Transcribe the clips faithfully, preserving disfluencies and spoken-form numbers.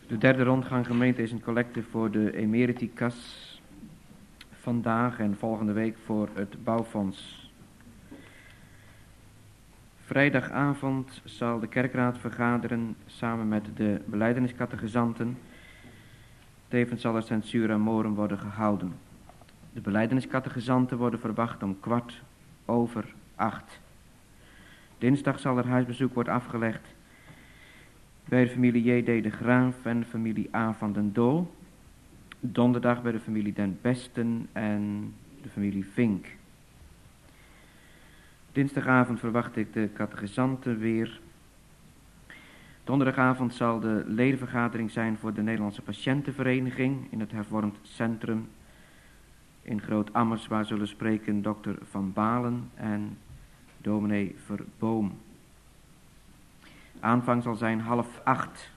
De derde rondgang gemeente is een collecte voor de Emeriticas. Vandaag en volgende week voor het bouwfonds. Vrijdagavond zal de kerkraad vergaderen samen met de belijdeniscategezanten. Tevens zal er censura morum worden gehouden. De belijdeniscategezanten worden verwacht om kwart over acht. Dinsdag zal er huisbezoek worden afgelegd bij de familie J D de Graaf en de familie A van den Dool. Donderdag bij de familie Den Besten en de familie Vink. Dinsdagavond verwacht ik de catechizanten weer. Donderdagavond zal de ledenvergadering zijn voor de Nederlandse Patiëntenvereniging in het hervormd centrum in Groot-Ammers, waar zullen spreken dokter Van Balen en dominee Verboom. Aanvang zal zijn half acht.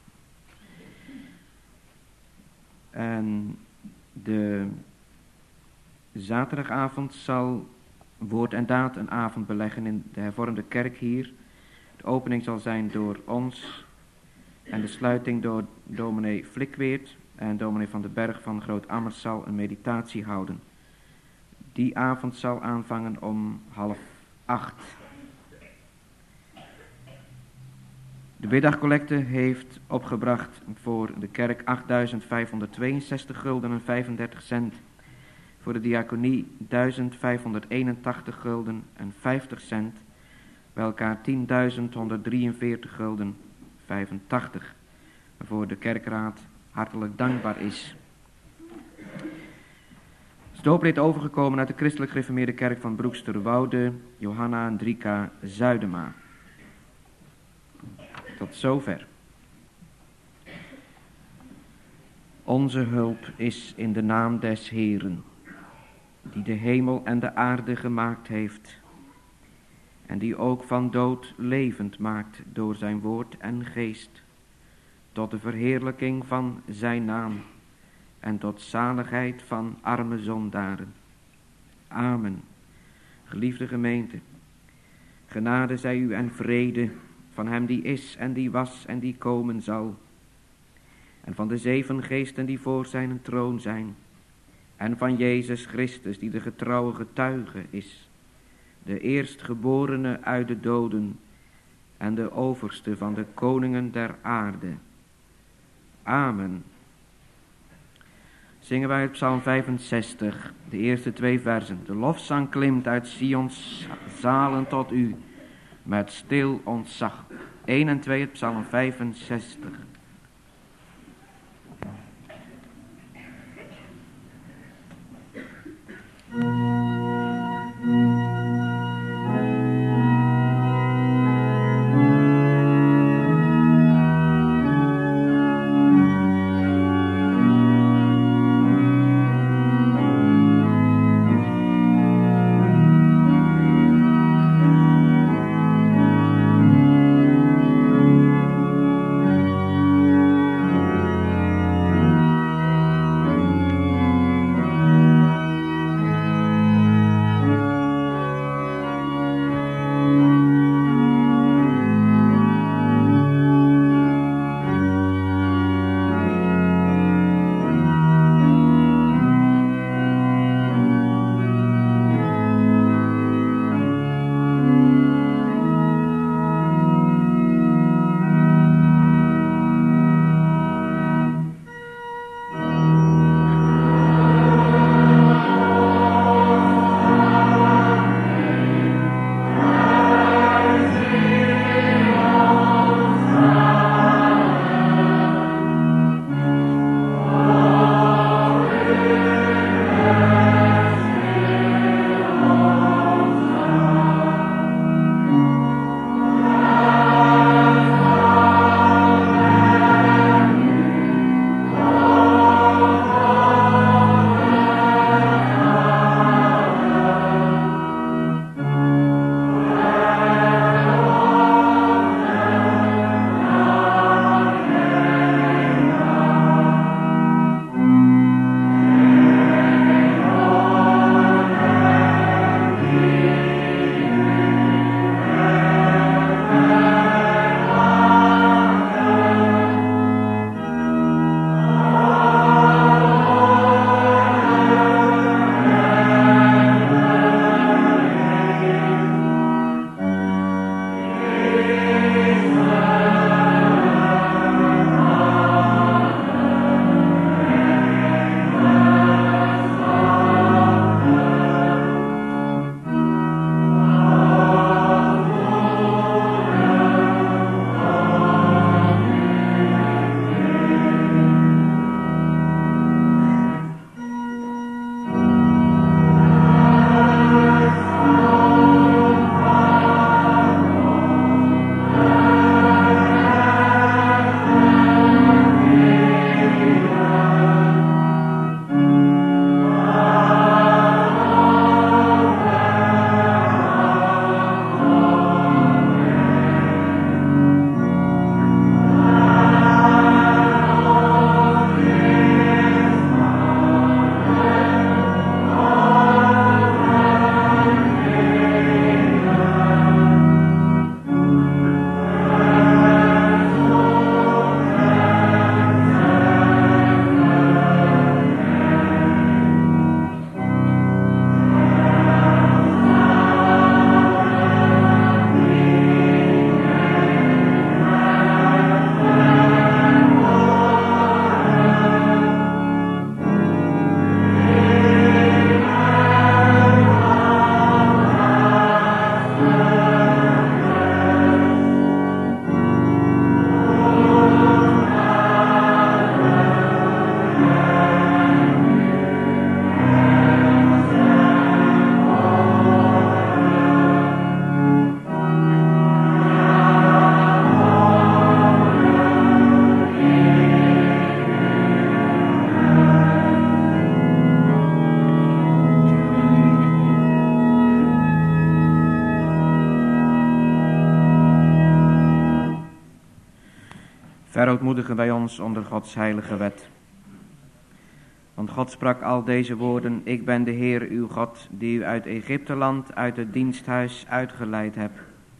En de zaterdagavond zal woord en daad een avond beleggen in de hervormde kerk hier. De opening zal zijn door ons en de sluiting door dominee Flikweert en dominee Van den Berg van Groot-Ammers zal een meditatie houden. Die avond zal aanvangen om half acht. De middagcollecte heeft opgebracht voor de kerk achtduizend vijfhonderdtweeënzestig gulden en vijfendertig cent. Voor de diaconie duizend vijfhonderdeenentachtig gulden en vijftig cent. Bij elkaar tienduizend honderddrieënveertig gulden vijfentachtig. Waarvoor de kerkraad hartelijk dankbaar is. Het is doopreed overgekomen uit de christelijk gereformeerde kerk van Broeksterwoude, Johanna en Drika Zuidema. Tot zover. Onze hulp is in de naam des Heeren, die de hemel en de aarde gemaakt heeft, en die ook van dood levend maakt door zijn woord en geest, tot de verheerlijking van zijn naam en tot zaligheid van arme zondaren. Amen. Geliefde gemeente, genade zij u en vrede van hem die is en die was en die komen zal, en van de zeven geesten die voor zijn troon zijn, en van Jezus Christus die de getrouwe getuige is, de eerstgeborene uit de doden en de overste van de koningen der aarde. Amen. Zingen wij het Psalm vijfenzestig, de eerste twee versen. De lofzang klimt uit Sions zalen tot u, met stil ontzag. één en twee, het Psalm vijfenzestig. Thank Verootmoedigen wij ons onder Gods heilige wet. Want God sprak al deze woorden: ik ben de Heer uw God, die u uit Egypteland, uit het diensthuis uitgeleid heb.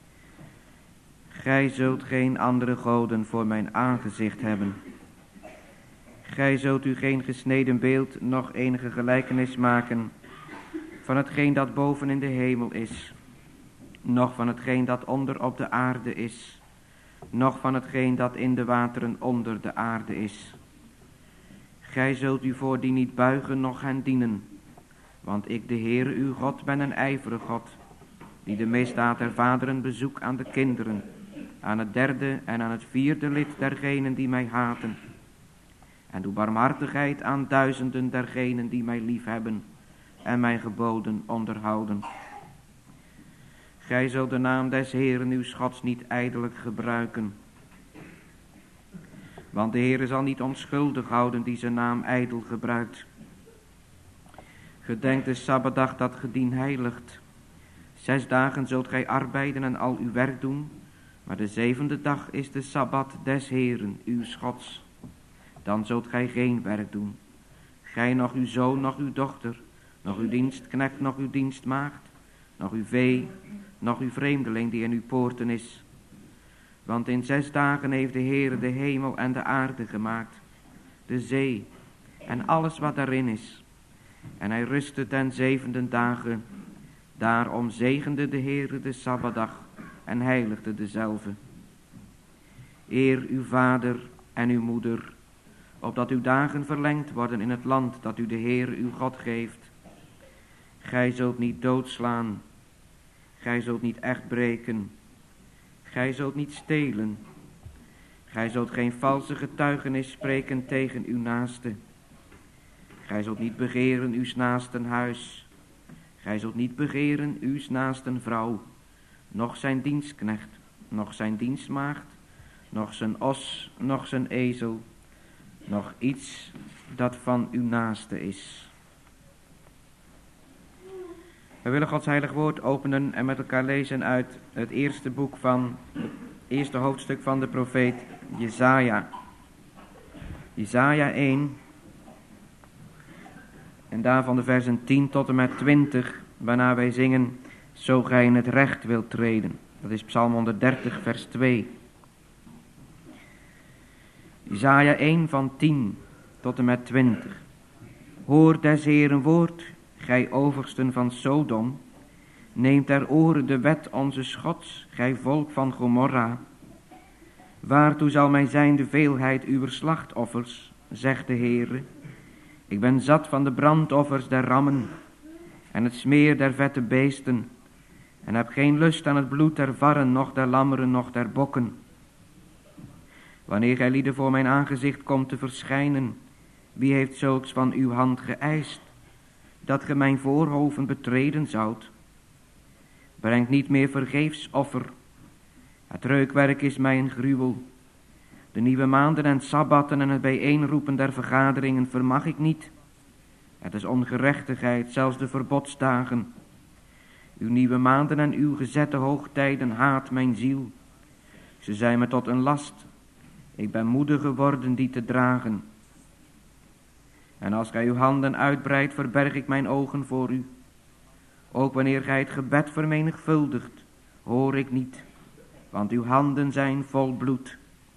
Gij zult geen andere goden voor mijn aangezicht hebben. Gij zult u geen gesneden beeld, noch enige gelijkenis maken van hetgeen dat boven in de hemel is, noch van hetgeen dat onder op de aarde is, noch van hetgeen dat in de wateren onder de aarde is. Gij zult u voor die niet buigen, noch hen dienen, want ik, de Heere uw God, ben een ijverige God, die de misdaad der vaderen bezoek aan de kinderen, aan het derde en aan het vierde lid dergenen die mij haten, en doe barmhartigheid aan duizenden dergenen die mij liefhebben en mijn geboden onderhouden. Gij zult de naam des Heeren uw Gods niet ijdelijk gebruiken, want de Heere zal niet onschuldig houden die zijn naam ijdel gebruikt. Gedenk de Sabbatdag dat ge dien heiligt. Zes dagen zult gij arbeiden en al uw werk doen, maar de zevende dag is de Sabbat des Heeren uw Gods. Dan zult gij geen werk doen, gij nog uw zoon, nog uw dochter, nog uw dienstknecht, nog uw dienstmaagd, nog uw vee, nog uw vreemdeling die in uw poorten is. Want in zes dagen heeft de Heere de hemel en de aarde gemaakt, de zee en alles wat daarin is. En hij rustte ten zevende dagen. Daarom zegende de Heere de Sabbatdag en heiligde dezelve. Eer uw vader en uw moeder, opdat uw dagen verlengd worden in het land dat u de Heere uw God geeft. Gij zult niet doodslaan, gij zult niet echt breken, gij zult niet stelen, gij zult geen valse getuigenis spreken tegen uw naaste. Gij zult niet begeren uws naasten huis, gij zult niet begeren uws naasten vrouw, noch zijn dienstknecht, noch zijn dienstmaagd, noch zijn os, noch zijn ezel, nog iets dat van uw naaste is. We willen Gods heilig woord openen en met elkaar lezen uit het eerste boek van, het eerste hoofdstuk van de profeet Jesaja. Jesaja één, en daarvan de versen tien tot en met twintig, waarna wij zingen, zo gij in het recht wilt treden. Dat is Psalm honderddertig, vers twee. Jesaja één van tien tot en met twintig. Hoor des Heeren woord, gij oversten van Sodom. Neemt ter oren de wet onze Gods, gij volk van Gomorra. Waartoe zal mij zijn de veelheid uw slachtoffers, zegt de Heere. Ik ben zat van de brandoffers der rammen en het smeer der vette beesten, en heb geen lust aan het bloed der varren, noch der lammeren, noch der bokken. Wanneer gij lieden voor mijn aangezicht komt te verschijnen, wie heeft zulks van uw hand geëist, dat ge mijn voorhoven betreden zoudt? Brengt niet meer vergeefs offer, het reukwerk is mij een gruwel. De nieuwe maanden en sabbatten en het bijeenroepen der vergaderingen vermag ik niet. Het is ongerechtigheid, zelfs de verbodsdagen. Uw nieuwe maanden en uw gezette hoogtijden haat mijn ziel. Ze zijn me tot een last. Ik ben moede geworden die te dragen. En als gij uw handen uitbreidt, verberg ik mijn ogen voor u. Ook wanneer gij het gebed vermenigvuldigt, hoor ik niet, want uw handen zijn vol bloed.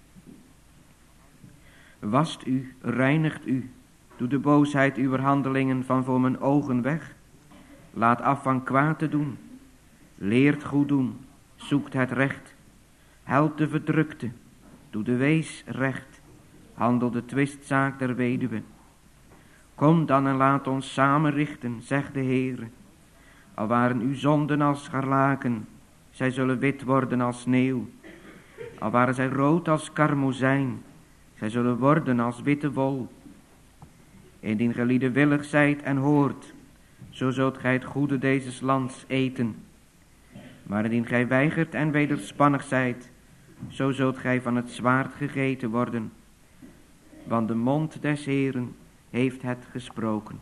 Wast u, reinigt u, doe de boosheid uw handelingen van voor mijn ogen weg. Laat af van kwaad te doen, leert goed doen, zoekt het recht. Helpt de verdrukte, doe de wees recht, handel de twistzaak der weduwe. Kom dan en laat ons samen richten, zegt de Heere. Al waren uw zonden als scharlaken, zij zullen wit worden als sneeuw. Al waren zij rood als karmozijn, zij zullen worden als witte wol. Indien gij lieden willig zijt en hoort, zo zult gij het goede dezes lands eten. Maar indien gij weigert en wederspannig zijt, zo zult gij van het zwaard gegeten worden. Want de mond des Heeren heeft het gesproken.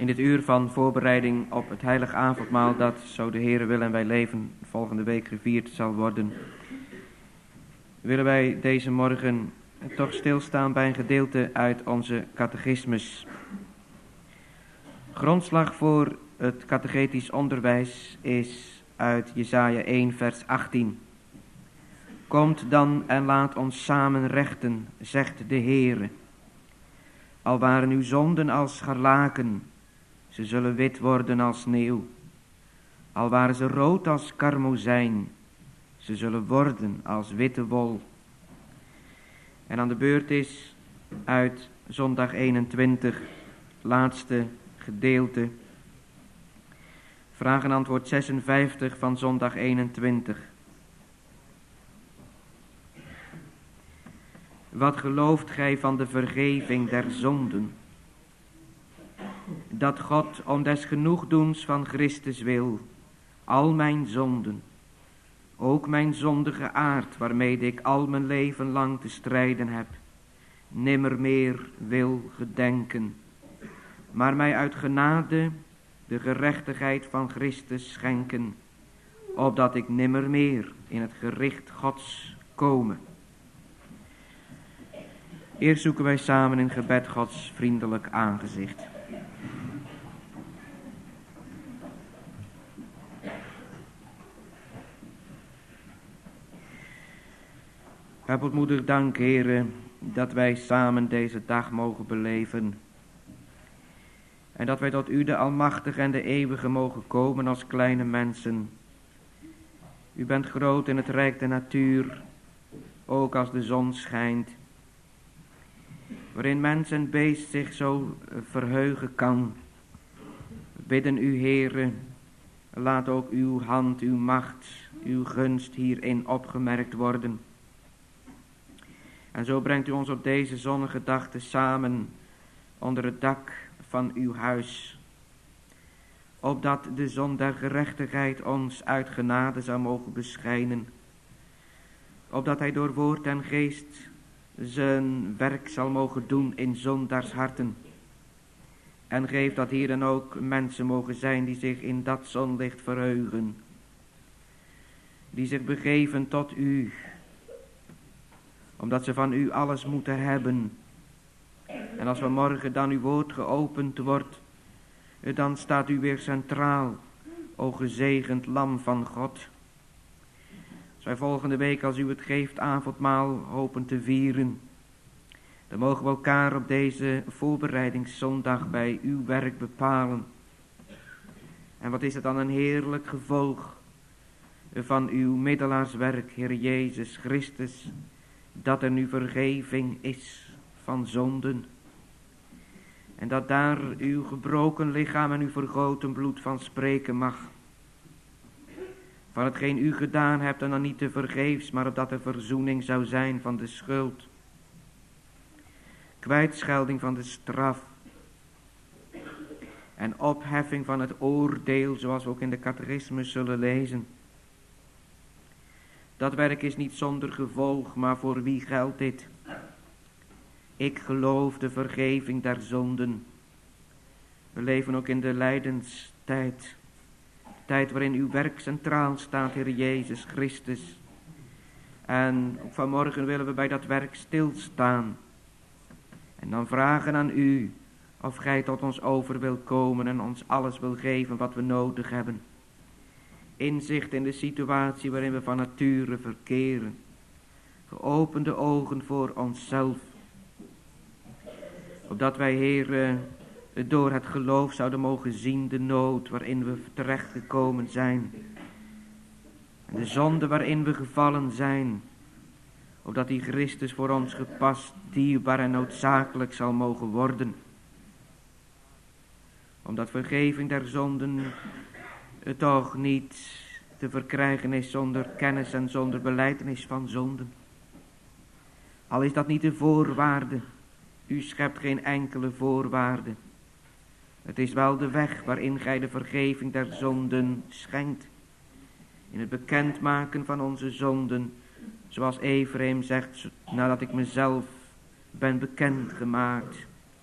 In dit uur van voorbereiding op het heilig avondmaal dat, zo de Heere wil en wij leven, volgende week gevierd zal worden, willen wij deze morgen toch stilstaan bij een gedeelte uit onze catechismus. Grondslag voor het catechetisch onderwijs is uit Jesaja één vers achttien. Komt dan en laat ons samen rechten, zegt de Heere. Al waren uw zonden als scharlaken, ze zullen wit worden als sneeuw. Al waren ze rood als karmozijn, ze zullen worden als witte wol. En aan de beurt is uit zondag eenentwintig, laatste gedeelte. Vraag en antwoord zesenvijftig van zondag eenentwintig. Wat gelooft gij van de vergeving der zonden? Dat God om des genoegdoens van Christus wil, al mijn zonden, ook mijn zondige aard, waarmede ik al mijn leven lang te strijden heb, nimmer meer wil gedenken, maar mij uit genade de gerechtigheid van Christus schenken, opdat ik nimmer meer in het gericht Gods komen. Eerst zoeken wij samen in gebed Gods vriendelijk aangezicht. Heb ontmoedig dank, Heere, dat wij samen deze dag mogen beleven. En dat wij tot U, de Almachtige en de Eeuwige, mogen komen als kleine mensen. U bent groot in het rijk der natuur, ook als de zon schijnt, waarin mens en beest zich zo verheugen kan. We bidden U, Heere, laat ook uw hand, uw macht, uw gunst hierin opgemerkt worden. En zo brengt U ons op deze zonnige dag te samen onder het dak van uw huis, opdat de zon der gerechtigheid ons uit genade zou mogen beschijnen, opdat hij door woord en geest zijn werk zal mogen doen in zondaars harten. En geef dat hier dan ook mensen mogen zijn die zich in dat zonlicht verheugen, die zich begeven tot U, omdat ze van U alles moeten hebben. En als vanmorgen dan uw woord geopend wordt, dan staat U weer centraal, o gezegend lam van God. Als wij volgende week, als U het geeft, avondmaal hopen te vieren, dan mogen we elkaar op deze voorbereidingszondag bij uw werk bepalen. En wat is het dan een heerlijk gevolg van uw middelaarswerk, Heer Jezus Christus, dat er nu vergeving is van zonden. En dat daar uw gebroken lichaam en uw vergoten bloed van spreken mag. Van hetgeen u gedaan hebt en dan niet te vergeefs, maar opdat er verzoening zou zijn van de schuld. Kwijtschelding van de straf. En opheffing van het oordeel, zoals we ook in de catechismus zullen lezen. Dat werk is niet zonder gevolg, maar voor wie geldt dit? Ik geloof de vergeving der zonden. We leven ook in de lijdenstijd. Tijd waarin uw werk centraal staat, Heer Jezus Christus. En ook vanmorgen willen we bij dat werk stilstaan. En dan vragen aan u of gij tot ons over wilt komen en ons alles wil geven wat we nodig hebben. Inzicht in de situatie waarin we van nature verkeren. Geopende ogen voor onszelf. Opdat wij, Heer, door het geloof zouden mogen zien de nood waarin we terechtgekomen zijn. En de zonde waarin we gevallen zijn. Opdat die Christus voor ons gepast, dierbaar en noodzakelijk zal mogen worden. Omdat vergeving der zonden het toch niet te verkrijgen is zonder kennis en zonder belijdenis van zonden. Al is dat niet de voorwaarde. U schept geen enkele voorwaarde. Het is wel de weg waarin gij de vergeving der zonden schenkt. In het bekendmaken van onze zonden, zoals Ephraim zegt, nadat ik mezelf ben bekendgemaakt.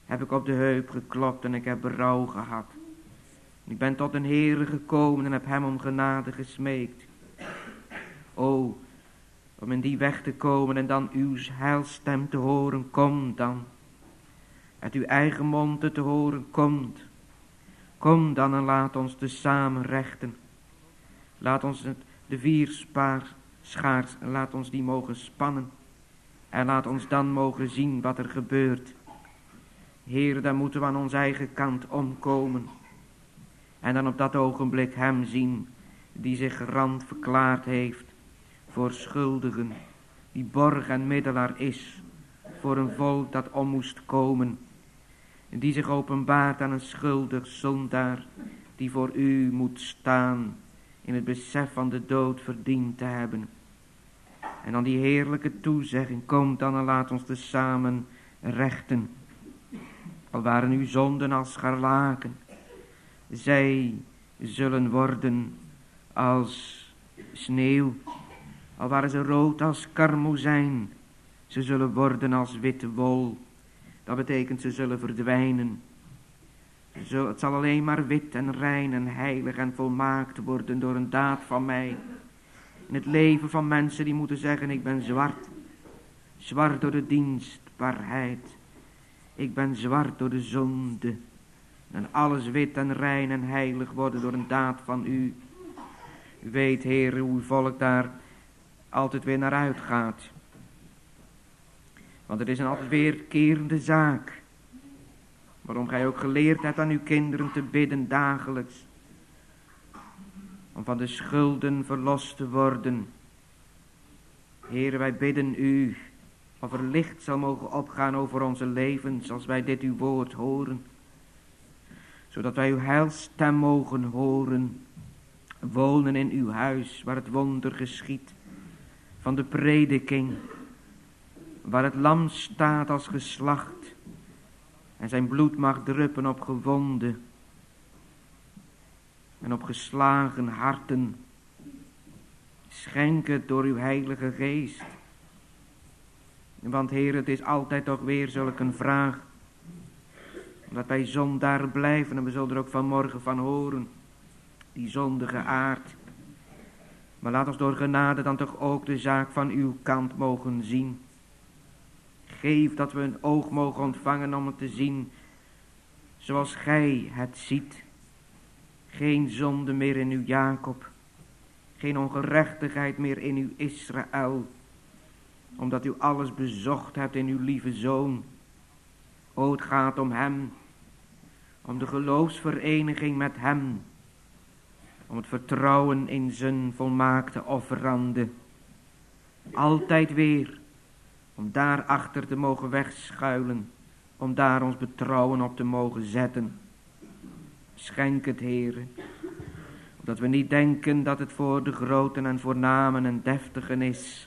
heb ik op de heup geklopt en ik heb berouw gehad. Ik ben tot een Heere gekomen en heb hem om genade gesmeekt. O, om in die weg te komen en dan uw heilstem te horen, kom dan. Uit uw eigen mond te horen, komt. Kom dan en laat ons tezamen rechten. Laat ons het, de vier spaar, schaars, laat ons die mogen spannen. En laat ons dan mogen zien wat er gebeurt. Heer, dan moeten we aan onze eigen kant omkomen. En dan op dat ogenblik hem zien, die zich garant verklaard heeft voor schuldigen, die borg en middelaar is voor een volk dat om moest komen. En die zich openbaart aan een schuldig zondaar, die voor u moet staan, in het besef van de dood verdiend te hebben. En dan die heerlijke toezegging, kom dan en laat ons tezamen rechten. Al waren uw zonden als scharlaken, zij zullen worden als sneeuw. Al waren ze rood als karmozijn, ze zullen worden als witte wol. Dat betekent ze zullen verdwijnen. Zo, het zal alleen maar wit en rein en heilig en volmaakt worden door een daad van mij. In het leven van mensen die moeten zeggen, ik ben zwart. Zwart door de dienstbaarheid. Ik ben zwart door de zonde. En alles wit en rein en heilig worden door een daad van u. U weet, Heer, hoe uw volk daar altijd weer naar uitgaat. Want het is een altijd weerkerende zaak. Waarom gij ook geleerd hebt aan uw kinderen te bidden dagelijks. Om van de schulden verlost te worden. Heer, wij bidden u of er licht zal mogen opgaan over onze levens als wij dit uw woord horen. Zodat wij uw heilstem mogen horen. Wonen in uw huis waar het wonder geschiet van de prediking. Waar het lam staat als geslacht en zijn bloed mag druppen op gewonden en op geslagen harten. Schenk het door uw heilige geest. Want Heer, het is altijd toch weer zulk een vraag. Omdat wij zondaar blijven en we zullen er ook vanmorgen van horen. Die zondige aard. Maar laat ons door genade dan toch ook de zaak van uw kant mogen zien. Geef dat we een oog mogen ontvangen om het te zien zoals gij het ziet. Geen zonde meer in uw Jacob. Geen ongerechtigheid meer in uw Israël. Omdat u alles bezocht hebt in uw lieve Zoon. O, het gaat om hem. Om de geloofsvereniging met hem. Om het vertrouwen in zijn volmaakte offerande. Altijd weer. Om daarachter te mogen wegschuilen. Om daar ons betrouwen op te mogen zetten. Schenk het, Heere. Dat we niet denken dat het voor de groten en voornamen en deftigen is.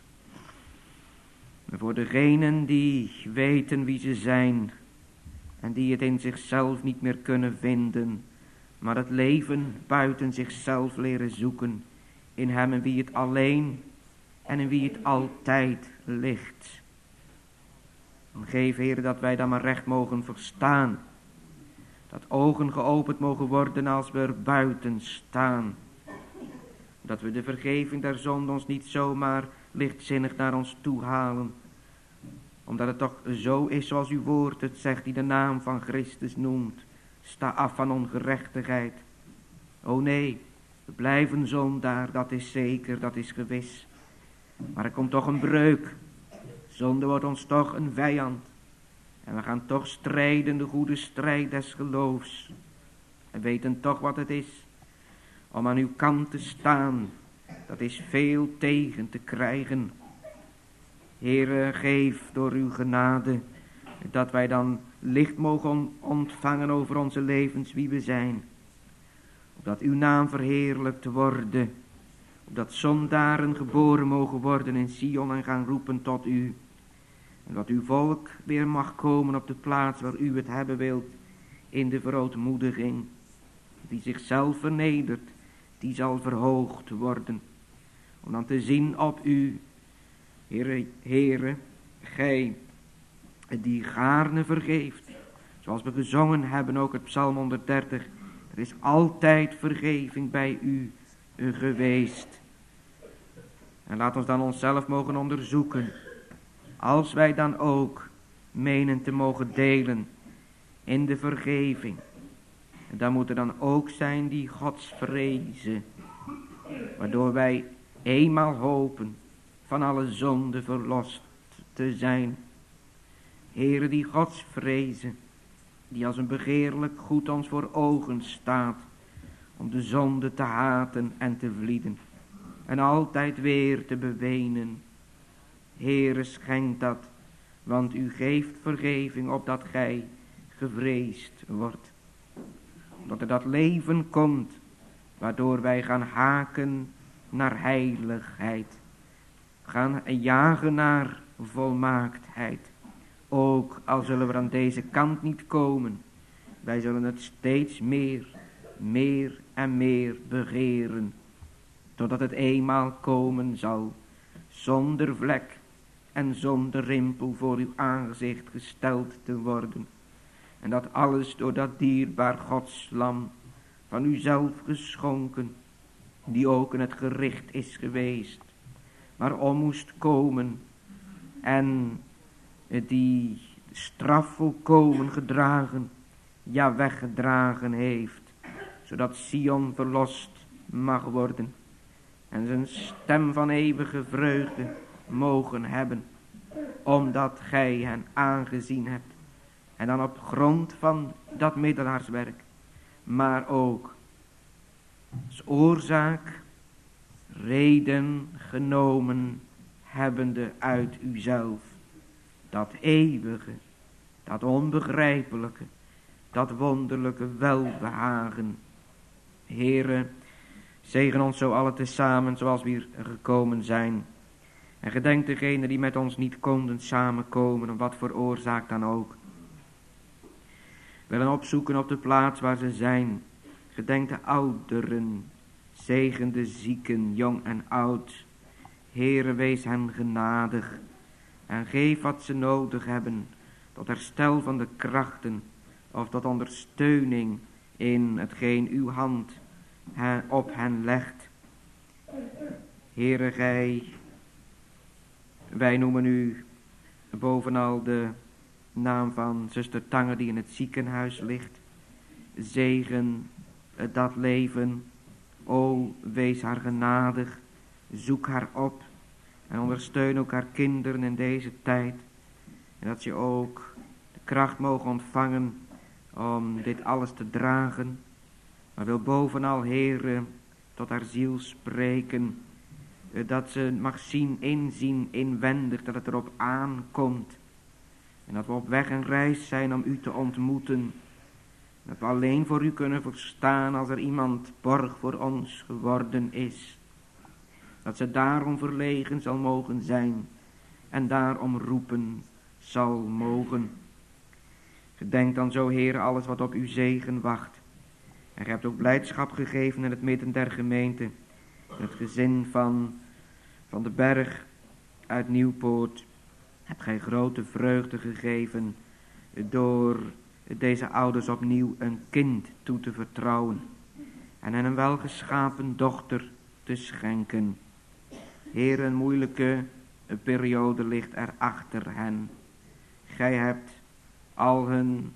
Maar voor degenen die weten wie ze zijn. En die het in zichzelf niet meer kunnen vinden. Maar het leven buiten zichzelf leren zoeken. In hem en wie het alleen en in wie het altijd ligt. En geef, Heer, dat wij dan maar recht mogen verstaan. Dat ogen geopend mogen worden als we er buiten staan. Dat we de vergeving der zonde ons niet zomaar lichtzinnig naar ons toe halen. Omdat het toch zo is zoals uw woord het zegt, die de naam van Christus noemt. Sta af van ongerechtigheid. O nee, we blijven zondaar, dat is zeker, dat is gewis. Maar er komt toch een breuk. Zonde wordt ons toch een vijand. En we gaan toch strijden de goede strijd des geloofs. En weten toch wat het is. Om aan uw kant te staan. Dat is veel tegen te krijgen. Heere, geef door uw genade. Dat wij dan licht mogen ontvangen over onze levens wie we zijn. Opdat uw naam verheerlijkt worden. Opdat zondaren geboren mogen worden in Sion en gaan roepen tot u. En dat uw volk weer mag komen op de plaats waar u het hebben wilt. In de verootmoediging. Die zichzelf vernedert. Die zal verhoogd worden. Om dan te zien op u. Heere, Heere, gij die gaarne vergeeft. Zoals we gezongen hebben, ook het Psalm honderddertig. Er is altijd vergeving bij u geweest. En laat ons dan onszelf mogen onderzoeken. Als wij dan ook menen te mogen delen in de vergeving. Dan moet er dan ook zijn die godsvreze. Waardoor wij eenmaal hopen van alle zonde verlost te zijn. Heere, die godsvreze, die als een begeerlijk goed ons voor ogen staat, om de zonde te haten en te vlieden, en altijd weer te bewenen. Heere, schenk dat, want u geeft vergeving opdat gij gevreesd wordt. Dat er dat leven komt, waardoor wij gaan haken naar heiligheid, gaan jagen naar volmaaktheid. Ook al zullen we aan deze kant niet komen, wij zullen het steeds meer, meer en meer begeren, totdat het eenmaal komen zal, zonder vlek en zonder rimpel voor uw aangezicht gesteld te worden. En dat alles door dat dierbaar Godslam, van u zelf geschonken, die ook in het gericht is geweest, maar om moest komen en die straf volkomen gedragen, ja weggedragen heeft, zodat Sion verlost mag worden en zijn stem van eeuwige vreugde mogen hebben, omdat gij hen aangezien hebt. En dan op grond van dat middelaarswerk, maar ook als oorzaak, reden genomen hebbende uit uzelf. Dat eeuwige, dat onbegrijpelijke, dat wonderlijke welbehagen. Heere, zegen ons zo alle tezamen zoals we hier gekomen zijn. En gedenk degenen die met ons niet konden samenkomen, om wat voor oorzaak dan ook. Willen opzoeken op de plaats waar ze zijn. Gedenk de ouderen, zegen de zieken, jong en oud. Heere, wees hen genadig en geef wat ze nodig hebben, tot herstel van de krachten of tot ondersteuning in hetgeen uw hand op hen legt. Heere, gij, wij noemen u bovenal de naam van zuster Tanger die in het ziekenhuis ligt. Zegen dat leven. O, wees haar genadig. Zoek haar op. En ondersteun ook haar kinderen in deze tijd. En dat ze ook de kracht mogen ontvangen om dit alles te dragen. Maar wil bovenal, Heere, tot haar ziel spreken. Dat ze mag zien, inzien, inwendig dat het erop aankomt. En dat we op weg en reis zijn om u te ontmoeten. Dat we alleen voor u kunnen verstaan als er iemand borg voor ons geworden is. Dat ze daarom verlegen zal mogen zijn. En daarom roepen zal mogen. Gedenk dan zo, Heer, alles wat op uw zegen wacht. En gij hebt ook blijdschap gegeven in het midden der gemeente. In het gezin van, van de Berg uit Nieuwpoort. Hebt gij grote vreugde gegeven door deze ouders opnieuw een kind toe te vertrouwen. En hen een welgeschapen dochter te schenken. Heer, een moeilijke periode ligt er achter hen. Gij hebt al hun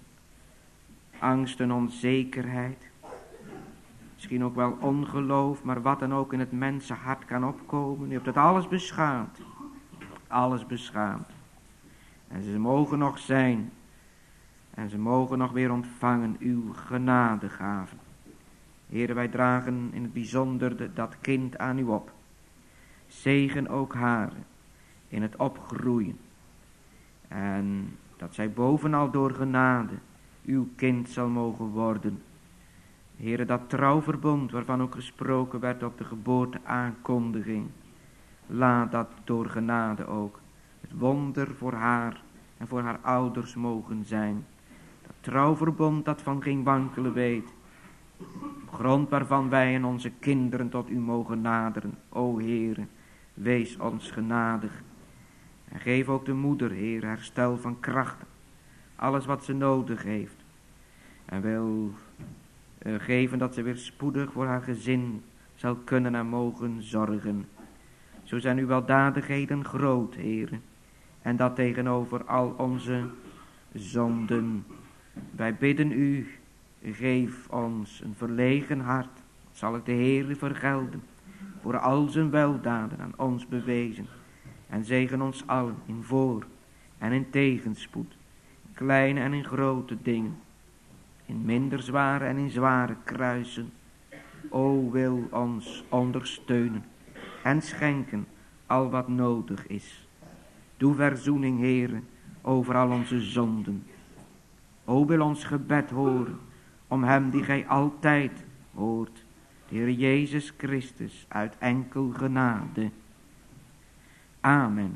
angst en onzekerheid. Misschien ook wel ongeloof, maar wat dan ook in het mensenhart kan opkomen. U hebt het alles beschaamd. Alles beschaamd. En ze mogen nog zijn. En ze mogen nog weer ontvangen uw genadegaven. Heere, wij dragen in het bijzonder dat kind aan u op. Zegen ook haar in het opgroeien. En dat zij bovenal door genade uw kind zal mogen worden. Heere, dat trouwverbond waarvan ook gesproken werd op de geboorteaankondiging. Laat dat door genade ook het wonder voor haar en voor haar ouders mogen zijn. Dat trouwverbond dat van geen wankelen weet. Op grond waarvan wij en onze kinderen tot u mogen naderen. O Heere, wees ons genadig. En geef ook de moeder, Heer, herstel van krachten. alles wat ze nodig heeft. En wil uh, geven dat ze weer spoedig voor haar gezin zal kunnen en mogen zorgen. Zo zijn uw weldadigheden groot, Heere. En dat tegenover al onze zonden. Wij bidden u, geef ons een verlegen hart. Zal ik de Heere vergelden voor al zijn weldaden aan ons bewezen. En zegen ons allen in voor- en in tegenspoed. In kleine en in grote dingen. In minder zware en in zware kruisen. O, wil ons ondersteunen en schenken al wat nodig is. Doe verzoening, Heere, over al onze zonden. O, wil ons gebed horen om hem die gij altijd hoort, de Heer Jezus Christus, uit enkel genade. Amen.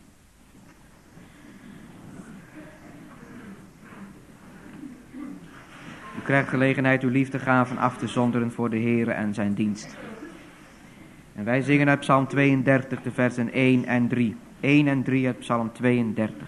U krijgt gelegenheid uw liefdegaven af te zonderen voor de Heere en zijn dienst. En wij zingen uit Psalm tweeëndertig de versen één en drie. één en drie uit Psalm tweeëndertig.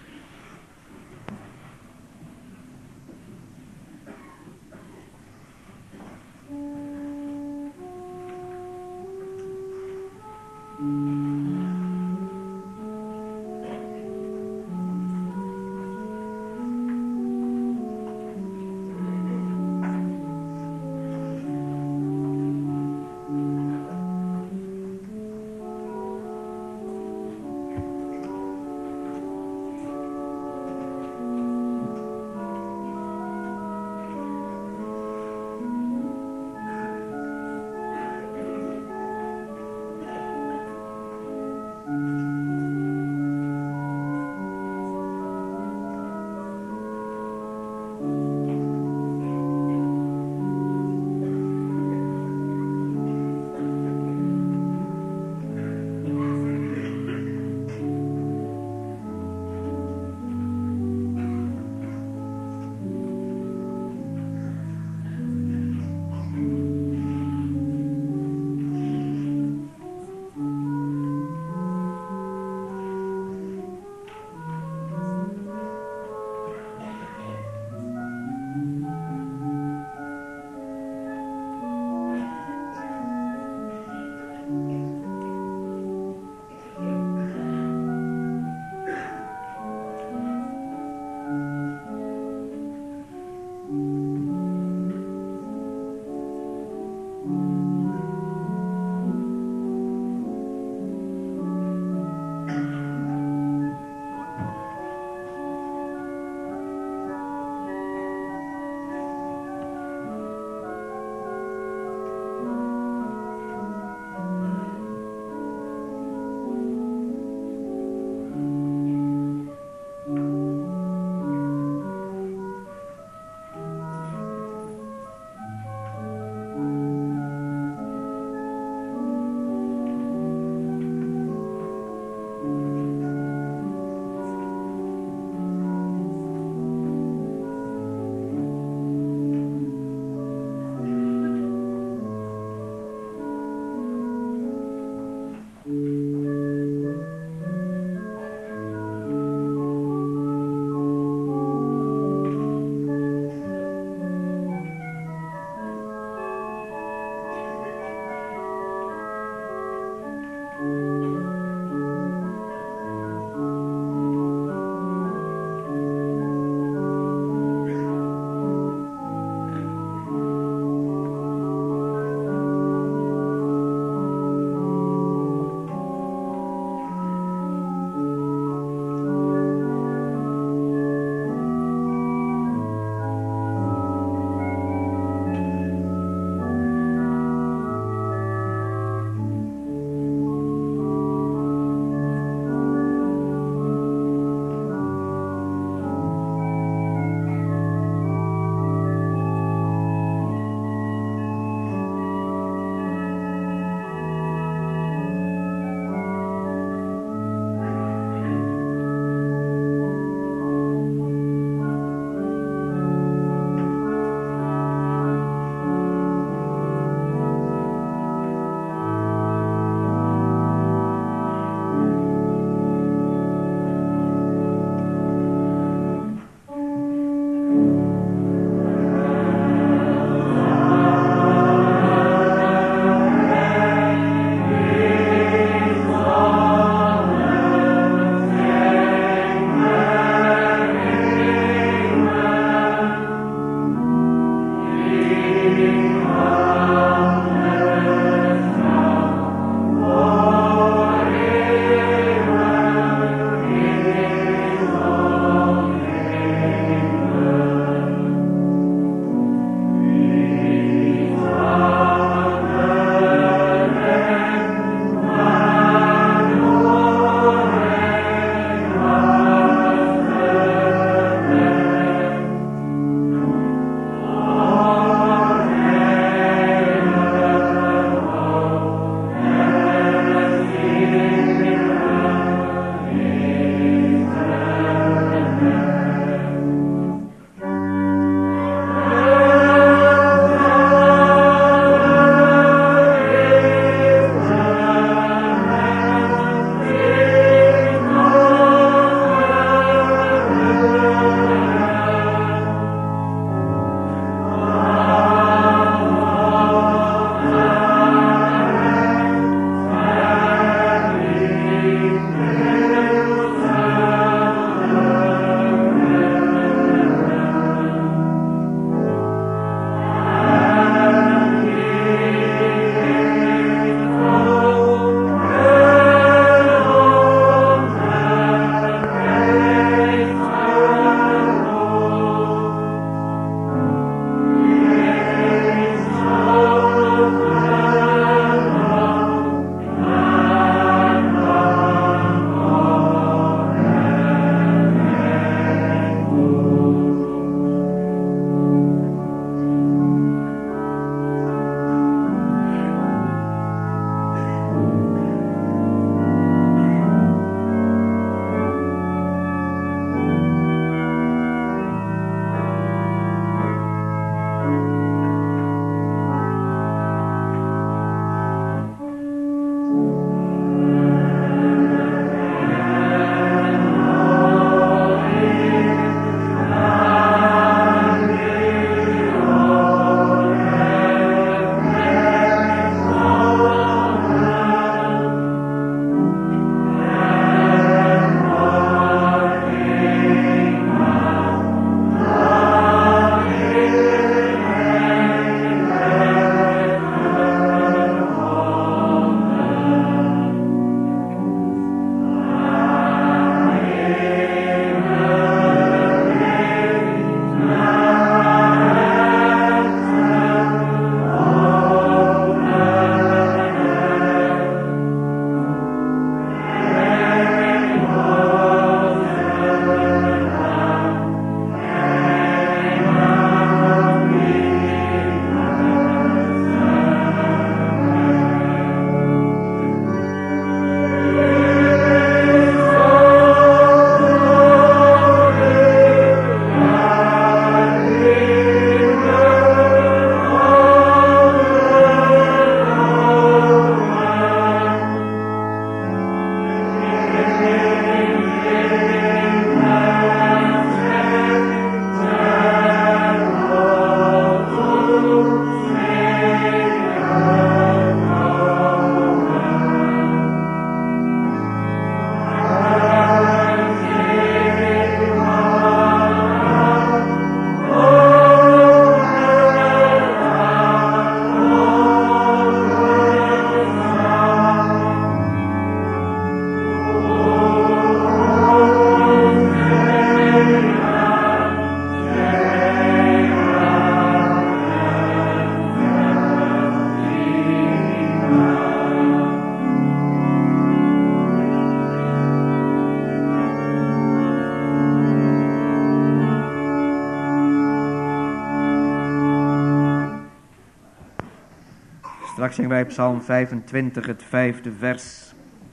Straks zingen wij Psalm vijfentwintig, het vijfde vers.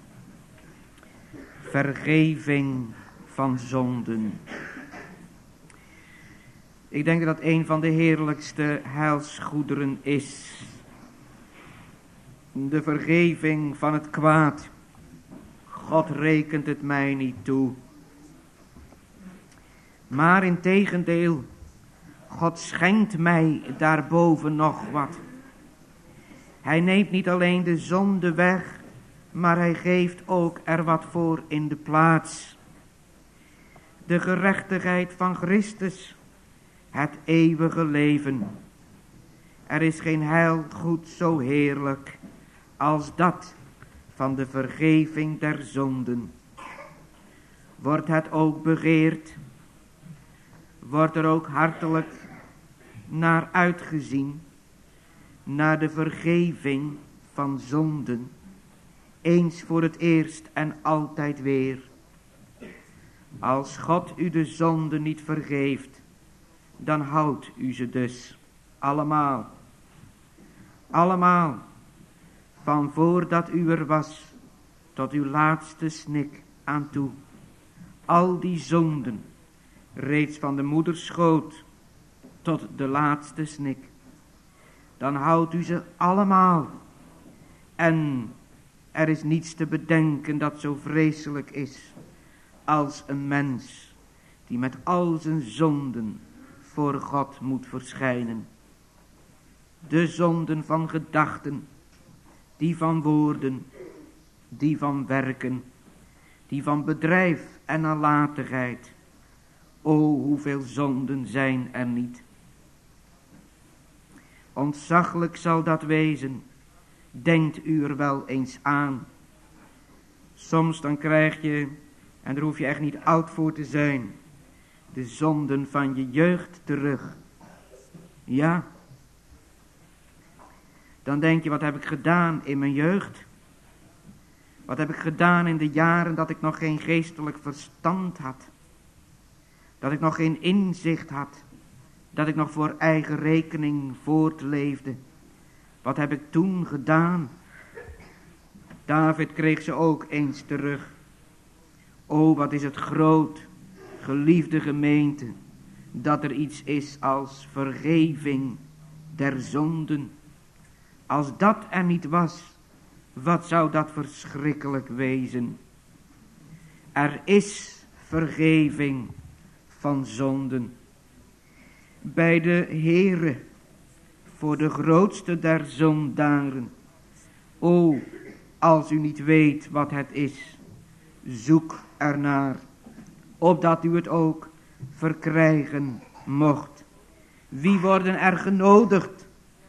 Vergeving van zonden. Ik denk dat dat een van de heerlijkste heilsgoederen is. De vergeving van het kwaad. God rekent het mij niet toe. Maar integendeel, God schenkt mij daarboven nog wat. Hij neemt niet alleen de zonde weg, maar hij geeft ook er wat voor in de plaats. De gerechtigheid van Christus, het eeuwige leven. Er is geen heilgoed zo heerlijk als dat van de vergeving der zonden. Wordt het ook begeerd, wordt er ook hartelijk naar uitgezien, naar de vergeving van zonden, eens voor het eerst en altijd weer. Als God u de zonde niet vergeeft, dan houdt u ze dus allemaal. Allemaal, van voordat u er was, tot uw laatste snik aan toe. Al die zonden, reeds van de moederschoot tot de laatste snik. Dan houdt u ze allemaal. En er is niets te bedenken dat zo vreselijk is als een mens die met al zijn zonden voor God moet verschijnen. De zonden van gedachten, die van woorden, die van werken, die van bedrijf en nalatigheid. O, hoeveel zonden zijn er niet. Ontzaglijk zal dat wezen, denkt u er wel eens aan. Soms dan krijg je, en daar hoef je echt niet oud voor te zijn, de zonden van je jeugd terug. Ja. Dan denk je, wat heb ik gedaan in mijn jeugd? Wat heb ik gedaan in de jaren dat ik nog geen geestelijk verstand had? Dat ik nog geen inzicht had? Dat ik nog voor eigen rekening voortleefde? Wat heb ik toen gedaan? David kreeg ze ook eens terug. O, wat is het groot, geliefde gemeente, dat er iets is als vergeving der zonden. Als dat er niet was, wat zou dat verschrikkelijk wezen? Er is vergeving van zonden. Bij de Heere, voor de grootste der zondaren. O, als u niet weet wat het is, zoek ernaar, opdat u het ook verkrijgen mocht. Wie worden er genodigd?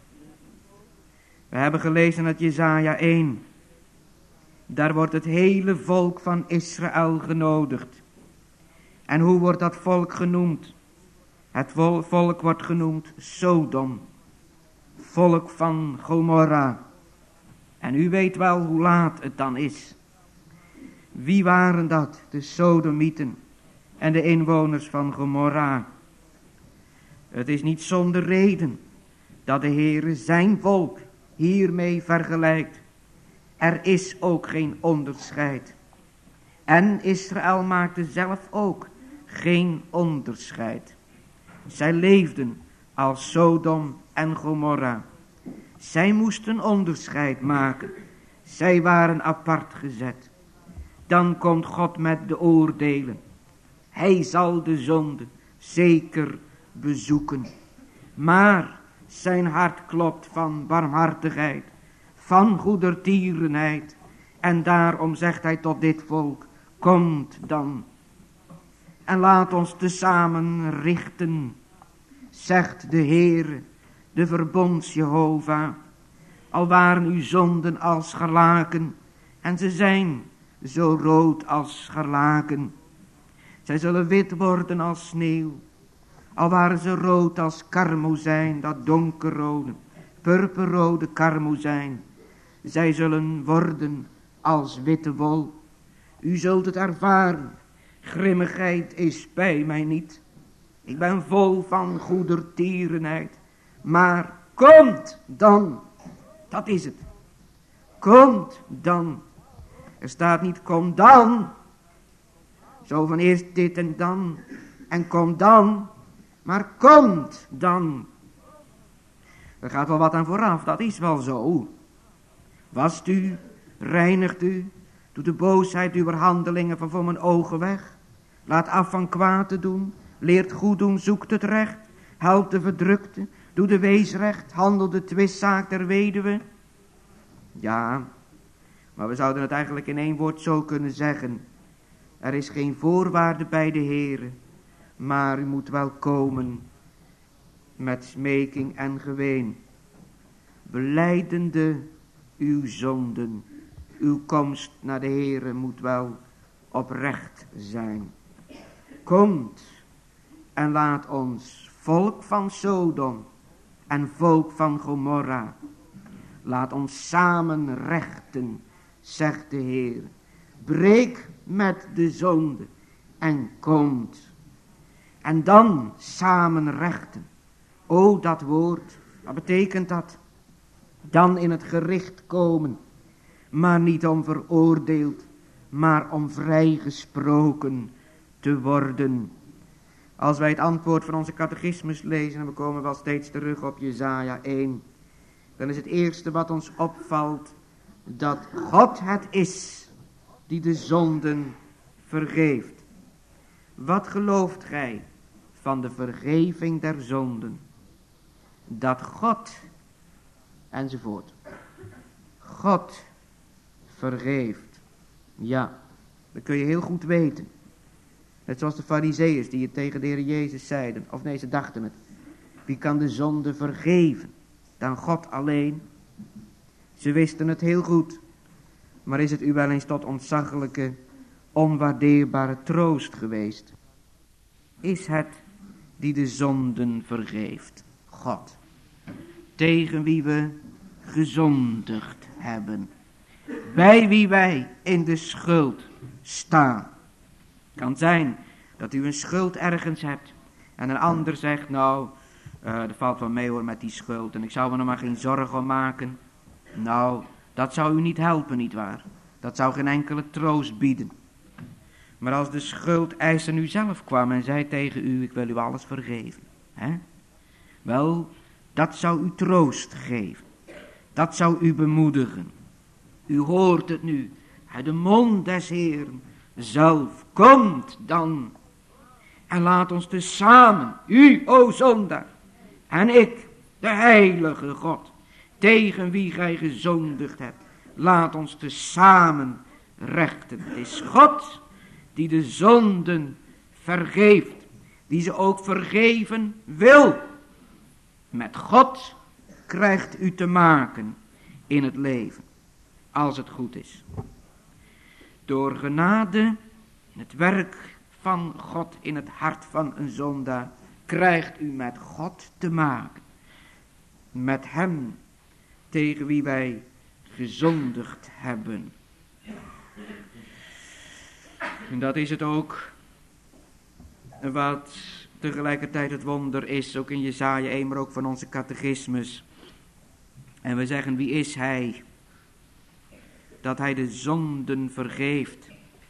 We hebben gelezen uit Jesaja één. Daar wordt het hele volk van Israël genodigd. En hoe wordt dat volk genoemd? Het volk wordt genoemd Sodom. Volk van Gomorra. En u weet wel hoe laat het dan is. Wie waren dat? De Sodomieten en de inwoners van Gomorra. Het is niet zonder reden dat de Heere zijn volk hiermee vergelijkt. Er is ook geen onderscheid. En Israël maakte zelf ook geen onderscheid. Zij leefden als Sodom en Gomorra. Zij moesten onderscheid maken. Zij waren apart gezet. Dan komt God met de oordelen. Hij zal de zonde zeker bezoeken. Maar zijn hart klopt van barmhartigheid, van goedertierenheid. En daarom zegt hij tot dit volk, komt dan. En laat ons tezamen richten, zegt de Heere, de verbonds Jehovah. Al waren uw zonden als scharlaken, en ze zijn zo rood als scharlaken. Zij zullen wit worden als sneeuw. Al waren ze rood als karmozijn, dat donkerrode, purperrode karmozijn. Zij zullen worden als witte wol. U zult het ervaren. Grimmigheid is bij mij niet. Ik ben vol van goedertierenheid. Maar komt dan, Dat is het. Komt dan. Er staat niet kom dan. Zo van eerst dit en dan. En kom dan. Maar komt dan. Er gaat wel wat aan vooraf. Dat is wel zo. Wast u. Reinigt u. Doe de boosheid uw handelingen van voor mijn ogen weg. Laat af van kwaad te doen. Leert goed doen. Zoekt het recht. Helpt de verdrukte. Doe de wees recht. Handel de twistzaak der weduwe. Ja. Maar we zouden het eigenlijk in één woord zo kunnen zeggen. Er is geen voorwaarde bij de Heere. Maar u moet wel komen. Met smeking en geween. Belijdende uw zonden. Uw komst naar de Heere moet wel oprecht zijn. Komt en laat ons volk van Sodom en volk van Gomorra. Laat ons samen rechten, zegt de Heer. Breek met de zonde en komt. En dan samen rechten. O, dat woord, wat betekent dat? Dan in het gericht komen. Maar niet om veroordeeld, maar om vrijgesproken te worden. Als wij het antwoord van onze catechismus lezen, en we komen wel steeds terug op Jesaja één. Dan is het eerste wat ons opvalt, dat God het is die de zonden vergeeft. Wat gelooft gij van de vergeving der zonden? Dat God, enzovoort, God vergeeft. Ja, dat kun je heel goed weten. Net zoals de Farizeeërs die het tegen de Heer Jezus zeiden. Of nee, ze dachten het. Wie kan de zonde vergeven? Dan God alleen. Ze wisten het heel goed. Maar is het u wel eens tot ontzaglijke, onwaardeerbare troost geweest? Is het die de zonden vergeeft? God. Tegen wie we gezondigd hebben. Bij wie wij in de schuld staan. Kan zijn dat u een schuld ergens hebt. En een ander zegt, nou, uh, dat valt wel mee hoor met die schuld. En ik zou me er maar geen zorgen om maken. Nou, dat zou u niet helpen, nietwaar? Dat zou geen enkele troost bieden. Maar als de schuldeiser nu zelf kwam en zei tegen u, ik wil u alles vergeven. Hè? Wel, dat zou u troost geven. Dat zou u bemoedigen. U hoort het nu uit de mond des Heeren zelf. Komt dan en laat ons dus samen, u o zondaar en ik, de heilige God, tegen wie gij gezondigd hebt, laat ons dus samen rechten. Het is God die de zonden vergeeft, die ze ook vergeven wil. Met God krijgt u te maken in het leven, als het goed is. Door genade, het werk van God in het hart van een zondaar, krijgt u met God te maken. Met hem tegen wie wij gezondigd hebben. En dat is het ook wat tegelijkertijd het wonder is, ook in Jesaja één, maar ook van onze catechismus. En we zeggen, wie is hij? Dat hij de zonden vergeeft.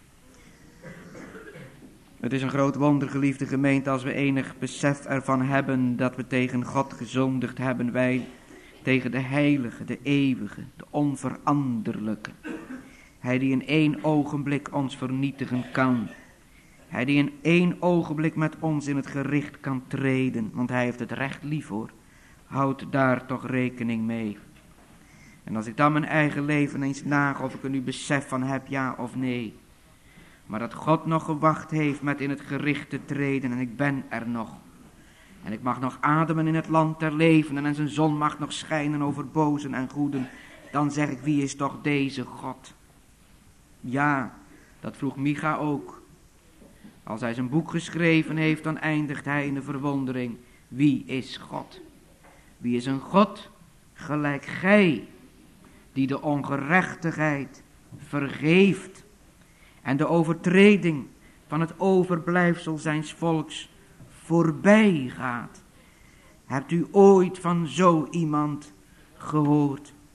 Het is een groot wonder, geliefde gemeente, als we enig besef ervan hebben dat we tegen God gezondigd hebben. Wij tegen de heilige, de eeuwige, de onveranderlijke. Hij die in één ogenblik ons vernietigen kan. Hij die in één ogenblik met ons in het gericht kan treden. Want hij heeft het recht lief hoor. Houd daar toch rekening mee. En als ik dan mijn eigen leven eens naga of ik er nu besef van heb, ja of nee. Maar dat God nog gewacht heeft met in het gericht te treden en ik ben er nog. En ik mag nog ademen in het land der levenden en zijn zon mag nog schijnen over bozen en goeden. Dan zeg ik, wie is toch deze God? Ja, dat vroeg Micha ook. Als hij zijn boek geschreven heeft, dan eindigt hij in de verwondering. Wie is God? Wie is een God gelijk gij, die de ongerechtigheid vergeeft en de overtreding van het overblijfsel zijns volks voorbij gaat. Hebt u ooit van zo iemand gehoord?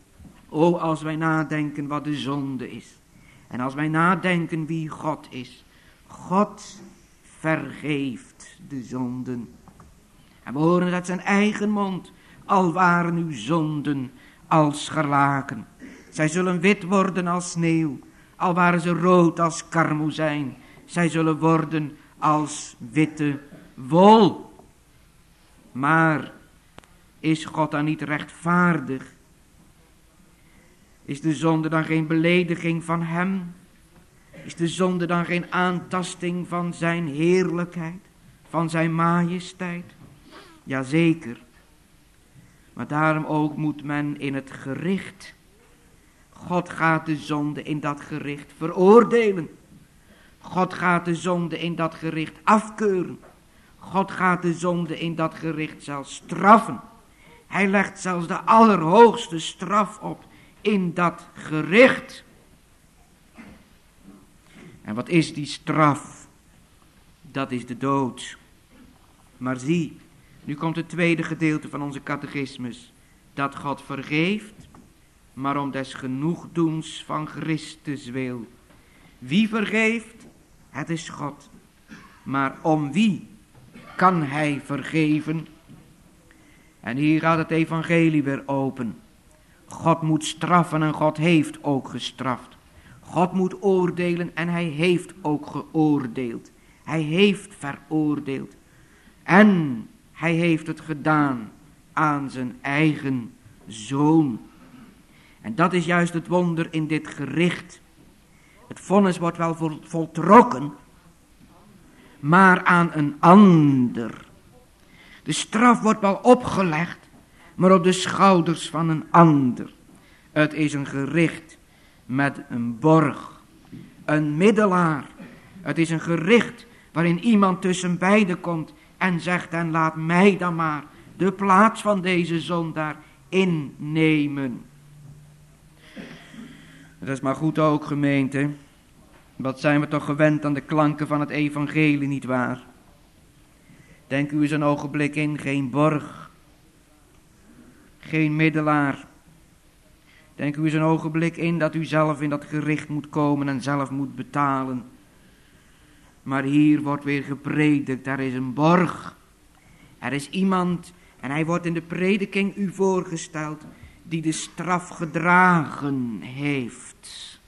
O, als wij nadenken wat de zonde is. En als wij nadenken wie God is. God vergeeft de zonden. En we horen het uit zijn eigen mond. Al waren uw zonden als scharlaken. Zij zullen wit worden als sneeuw. Al waren ze rood als karmozijn. Zij zullen worden als witte wol. Maar is God dan niet rechtvaardig? Is de zonde dan geen belediging van hem? Is de zonde dan geen aantasting van zijn heerlijkheid? Van zijn majesteit? Jazeker. Maar daarom ook moet men in het gericht. God gaat de zonde in dat gericht veroordelen. God gaat de zonde in dat gericht afkeuren. God gaat de zonde in dat gericht zelfs straffen. Hij legt zelfs de allerhoogste straf op in dat gericht. En wat is die straf? Dat is de dood. Maar zie, nu komt het tweede gedeelte van onze catechismus. Dat God vergeeft, maar om des genoegdoens van Christus wil. Wie vergeeft? Het is God. Maar om wie kan hij vergeven? En hier gaat het evangelie weer open. God moet straffen en God heeft ook gestraft. God moet oordelen en hij heeft ook geoordeeld. Hij heeft veroordeeld. En hij heeft het gedaan aan zijn eigen zoon. En dat is juist het wonder in dit gericht. Het vonnis wordt wel voltrokken, maar aan een ander. De straf wordt wel opgelegd, maar op de schouders van een ander. Het is een gericht met een borg, een middelaar. Het is een gericht waarin iemand tussen beiden komt en zegt: en laat mij dan maar de plaats van deze zondaar innemen. Dat is maar goed ook, gemeente. Wat zijn we toch gewend aan de klanken van het evangelie, niet waar? Denk u eens een ogenblik in, geen borg, geen middelaar. Denk u eens een ogenblik in dat u zelf in dat gericht moet komen en zelf moet betalen. Maar hier wordt weer gepredikt, er is een borg. Er is iemand, en hij wordt in de prediking u voorgesteld, die de straf gedragen heeft.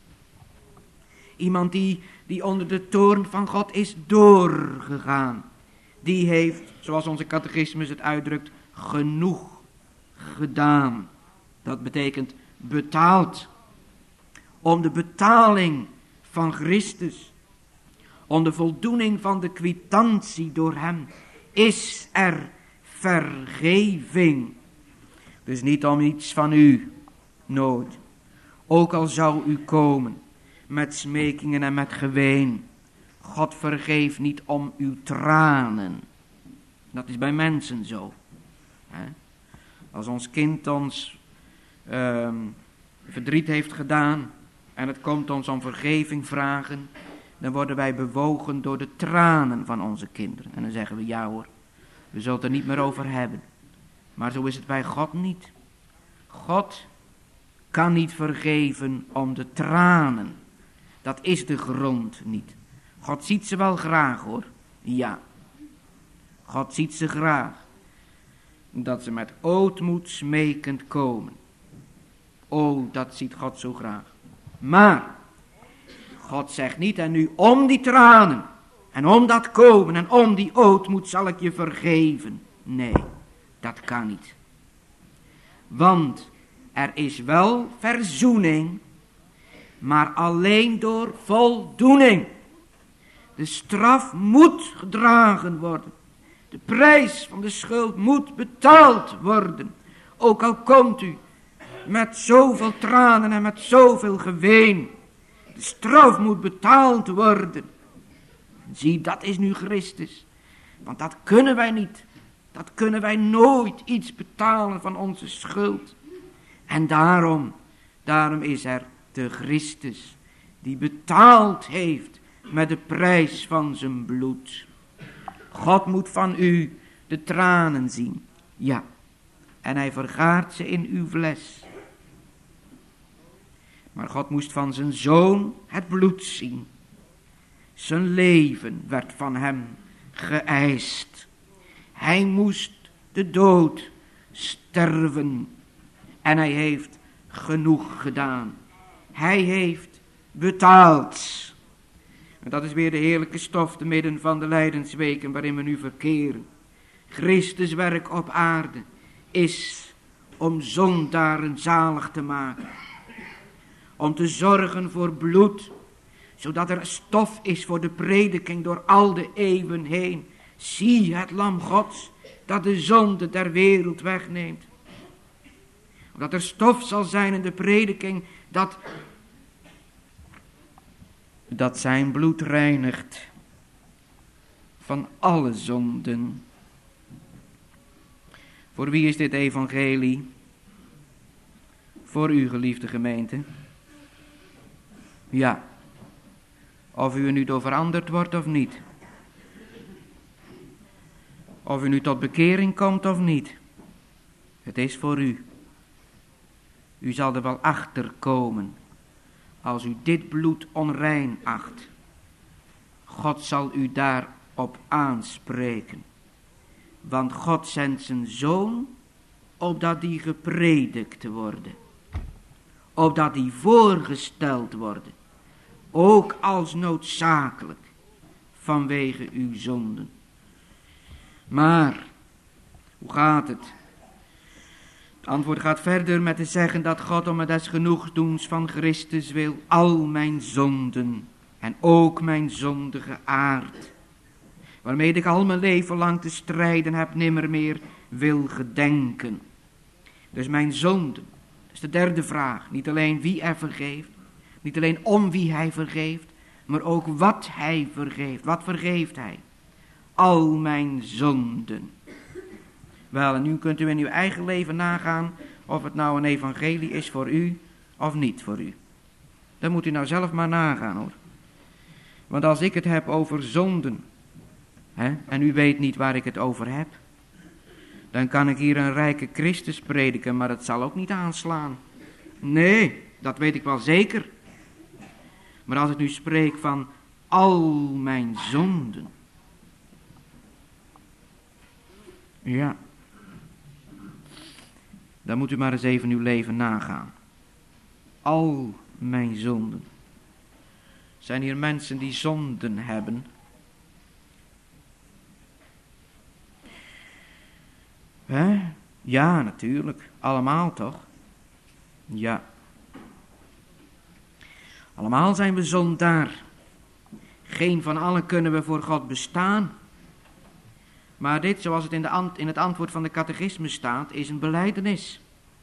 Iemand die, die onder de toorn van God is doorgegaan. Die heeft, zoals onze catechismus het uitdrukt, genoeg gedaan. Dat betekent betaald. Om de betaling van Christus, om de voldoening van de kwitantie door hem, is er vergeving. Dus niet om iets van u, nooit. Ook al zou u komen met smekingen en met geween. God vergeeft niet om uw tranen. Dat is bij mensen zo. He? Als ons kind ons uh, verdriet heeft gedaan en het komt ons om vergeving vragen, dan worden wij bewogen door de tranen van onze kinderen. En dan zeggen we: ja hoor, we zullen het er niet meer over hebben. Maar zo is het bij God niet. God kan niet vergeven om de tranen. Dat is de grond niet. God ziet ze wel graag hoor. Ja. God ziet ze graag. Dat ze met ootmoed smekend komen. O, dat ziet God zo graag. Maar God zegt niet: en nu om die tranen en om dat komen en om die ootmoed zal ik je vergeven. Nee, dat kan niet. Want er is wel verzoening, maar alleen door voldoening. De straf moet gedragen worden. De prijs van de schuld moet betaald worden. Ook al komt u met zoveel tranen en met zoveel geween. De straf moet betaald worden. Zie, dat is nu Christus. Want dat kunnen wij niet. Dat kunnen wij nooit iets betalen van onze schuld. En daarom, daarom is er de Christus die betaald heeft met de prijs van zijn bloed. God moet van u de tranen zien. Ja, en hij vergaart ze in uw fles. Maar God moest van zijn zoon het bloed zien. Zijn leven werd van hem geëist. Hij moest de dood sterven. En hij heeft genoeg gedaan. Hij heeft betaald. En dat is weer de heerlijke stof te midden van de lijdensweken waarin we nu verkeren. Christus werk op aarde is om zondaren zalig te maken. Om te zorgen voor bloed, zodat er stof is voor de prediking door al de eeuwen heen. Zie het lam Gods, dat de zonde der wereld wegneemt. Omdat er stof zal zijn in de prediking, dat, dat zijn bloed reinigt van alle zonden. Voor wie is dit evangelie? Voor u, geliefde gemeente. Ja. Of u er nu door veranderd wordt of niet. Of u nu tot bekering komt of niet. Het is voor u. U zal er wel achter komen. Als u dit bloed onrein acht. God zal u daarop aanspreken. Want God zendt zijn zoon, opdat die gepredikt worden. Opdat die voorgesteld worden. Ook als noodzakelijk, vanwege uw zonden. Maar, hoe gaat het? Het antwoord gaat verder met te zeggen dat God om het des genoegdoens van Christus wil al mijn zonden en ook mijn zondige aard, waarmee ik al mijn leven lang te strijden heb, nimmer meer wil gedenken. Dus mijn zonden, dat is de derde vraag. Niet alleen wie er vergeeft, niet alleen om wie hij vergeeft, maar ook wat hij vergeeft. Wat vergeeft hij? Al mijn zonden. Wel, en nu kunt u in uw eigen leven nagaan of het nou een evangelie is voor u of niet voor u. Dat moet u nou zelf maar nagaan, hoor. Want als ik het heb over zonden, hè, en u weet niet waar ik het over heb, dan kan ik hier een rijke Christus prediken, maar het zal ook niet aanslaan. Nee, dat weet ik wel zeker. Maar als ik nu spreek van al mijn zonden. Ja. Dan moet u maar eens even uw leven nagaan. Al mijn zonden. Zijn hier mensen die zonden hebben? Hè? Ja, natuurlijk. Allemaal toch? Ja. Allemaal zijn we zondaar. Geen van allen kunnen we voor God bestaan. Maar dit, zoals het in, de ant- in het antwoord van de catechismus staat, is een belijdenis.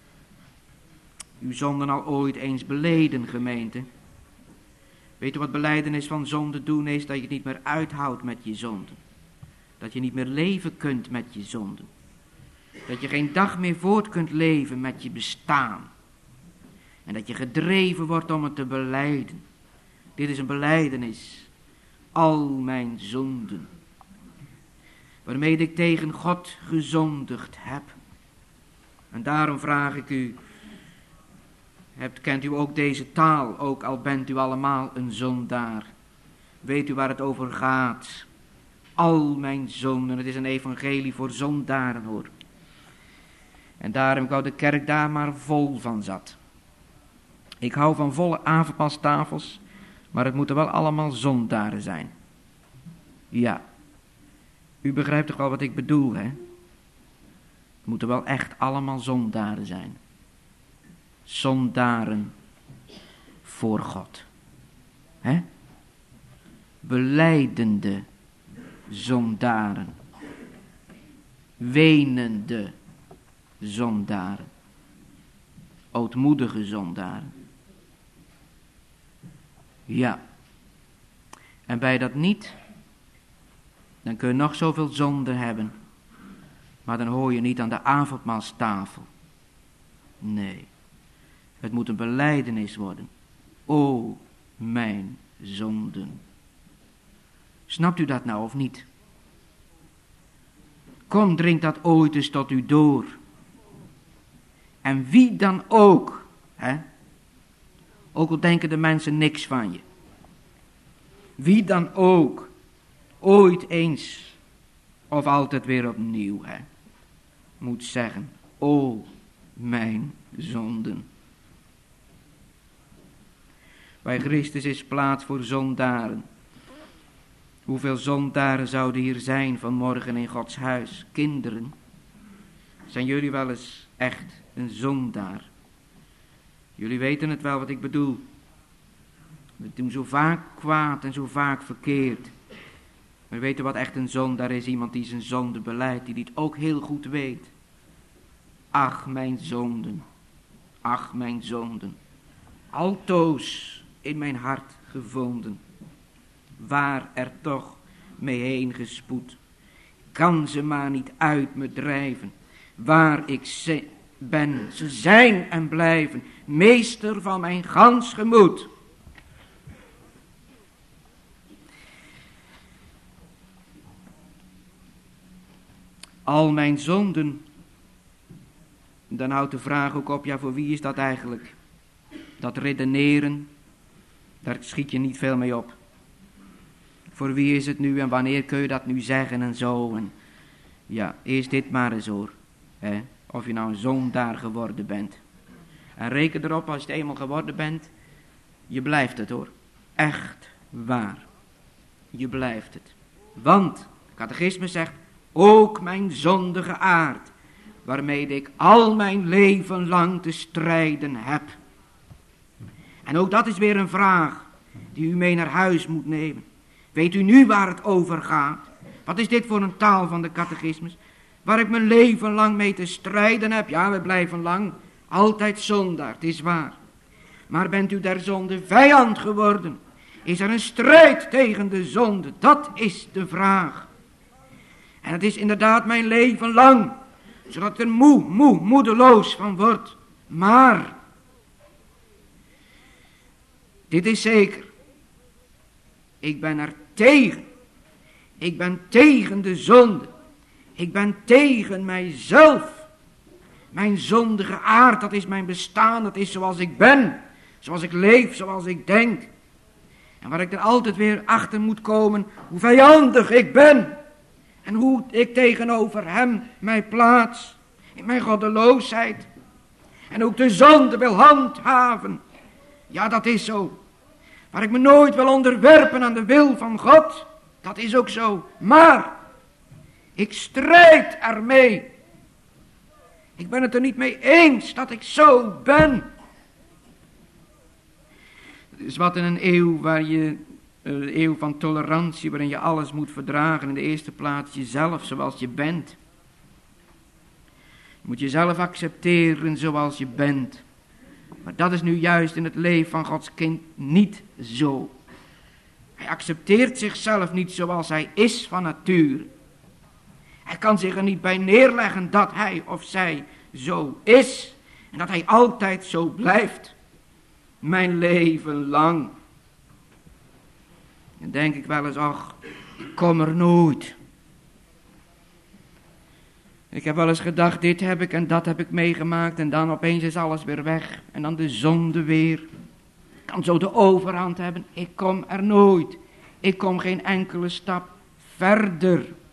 Uw zonden al ooit eens beleden, gemeente. Weet u wat belijdenis van zonde doen is? Dat je het niet meer uithoudt met je zonden. Dat je niet meer leven kunt met je zonden. Dat je geen dag meer voort kunt leven met je bestaan. En dat je gedreven wordt om het te belijden. Dit is een belijdenis. Al mijn zonden. Waarmee ik tegen God gezondigd heb. En daarom vraag ik u. Hebt, kent u ook deze taal, ook al bent u allemaal een zondaar. Weet u waar het over gaat? Al mijn zonden. Het is een evangelie voor zondaren, hoor. En daarom wou de kerk daar maar vol van zat. Ik hou van volle avondmaalstafels, maar het moeten wel allemaal zondaren zijn. Ja, u begrijpt toch wel wat ik bedoel, hè? Het moeten wel echt allemaal zondaren zijn. Zondaren voor God. Hè? Belijdende zondaren. Wenende zondaren. Ootmoedige zondaren. Ja. En bij dat niet, dan kun je nog zoveel zonde hebben. Maar dan hoor je niet aan de avondmaalstafel. Nee. Het moet een belijdenis worden. O, mijn zonden. Snapt u dat nou of niet? Kom, drink dat ooit eens tot u door. En wie dan ook, hè? Ook al denken de mensen niks van je. Wie dan ook, ooit eens, of altijd weer opnieuw, hè, moet zeggen, o mijn zonden. Bij Christus is plaats voor zondaren. Hoeveel zondaren zouden hier zijn vanmorgen in Gods huis? Kinderen, zijn jullie wel eens echt een zondaar? Jullie weten het wel wat ik bedoel. We doen zo vaak kwaad en zo vaak verkeerd. We weten wat echt een zondaar is. Iemand die zijn zonde belijdt, die dit ook heel goed weet. Ach mijn zonden, ach mijn zonden, altoos in mijn hart gevonden. Waar er toch mee heen gespoed, kan ze maar niet uit me drijven. Waar ik ze ben, ze zijn en blijven, meester van mijn gans gemoed. Al mijn zonden, dan houdt de vraag ook op, ja, voor wie is dat eigenlijk? Dat redeneren, daar schiet je niet veel mee op. Voor wie is het nu en wanneer kun je dat nu zeggen en zo. En ja, eerst dit maar eens hoor. Hè? Of je nou een zondaar geworden bent. En reken erop, als je het eenmaal geworden bent, je blijft het hoor. Echt waar. Je blijft het. Want, de catechismus zegt, ook mijn zondige aard, waarmee ik al mijn leven lang te strijden heb. En ook dat is weer een vraag die u mee naar huis moet nemen. Weet u nu waar het over gaat? Wat is dit voor een taal van de catechismus? Waar ik mijn leven lang mee te strijden heb. Ja, we blijven lang altijd zondaar, het is waar. Maar bent u der zonde vijand geworden? Is er een strijd tegen de zonde? Dat is de vraag. En het is inderdaad mijn leven lang, zodat ik er moe, moe, moedeloos van word. Maar, dit is zeker, ik ben er tegen. Ik ben tegen de zonde. Ik ben tegen mijzelf. Mijn zondige aard, dat is mijn bestaan, dat is zoals ik ben. Zoals ik leef, zoals ik denk. En waar ik er altijd weer achter moet komen, hoe vijandig ik ben. En hoe ik tegenover hem mij plaats. In mijn goddeloosheid. En ook de zonde wil handhaven. Ja, dat is zo. Waar ik me nooit wil onderwerpen aan de wil van God. Dat is ook zo. Maar ik strijd ermee. Ik ben het er niet mee eens dat ik zo ben. Het is wat in een eeuw waar je, een eeuw van tolerantie, waarin je alles moet verdragen. In de eerste plaats jezelf zoals je bent. Je moet jezelf accepteren zoals je bent. Maar dat is nu juist in het leven van Gods kind niet zo. Hij accepteert zichzelf niet zoals hij is van nature. Hij kan zich er niet bij neerleggen dat hij of zij zo is. En dat hij altijd zo blijft. Mijn leven lang. Dan denk ik wel eens, ach, ik kom er nooit. Ik heb wel eens gedacht, dit heb ik en dat heb ik meegemaakt. En dan opeens is alles weer weg. En dan de zonde weer. Ik kan zo de overhand hebben. Ik kom er nooit. Ik kom geen enkele stap verder.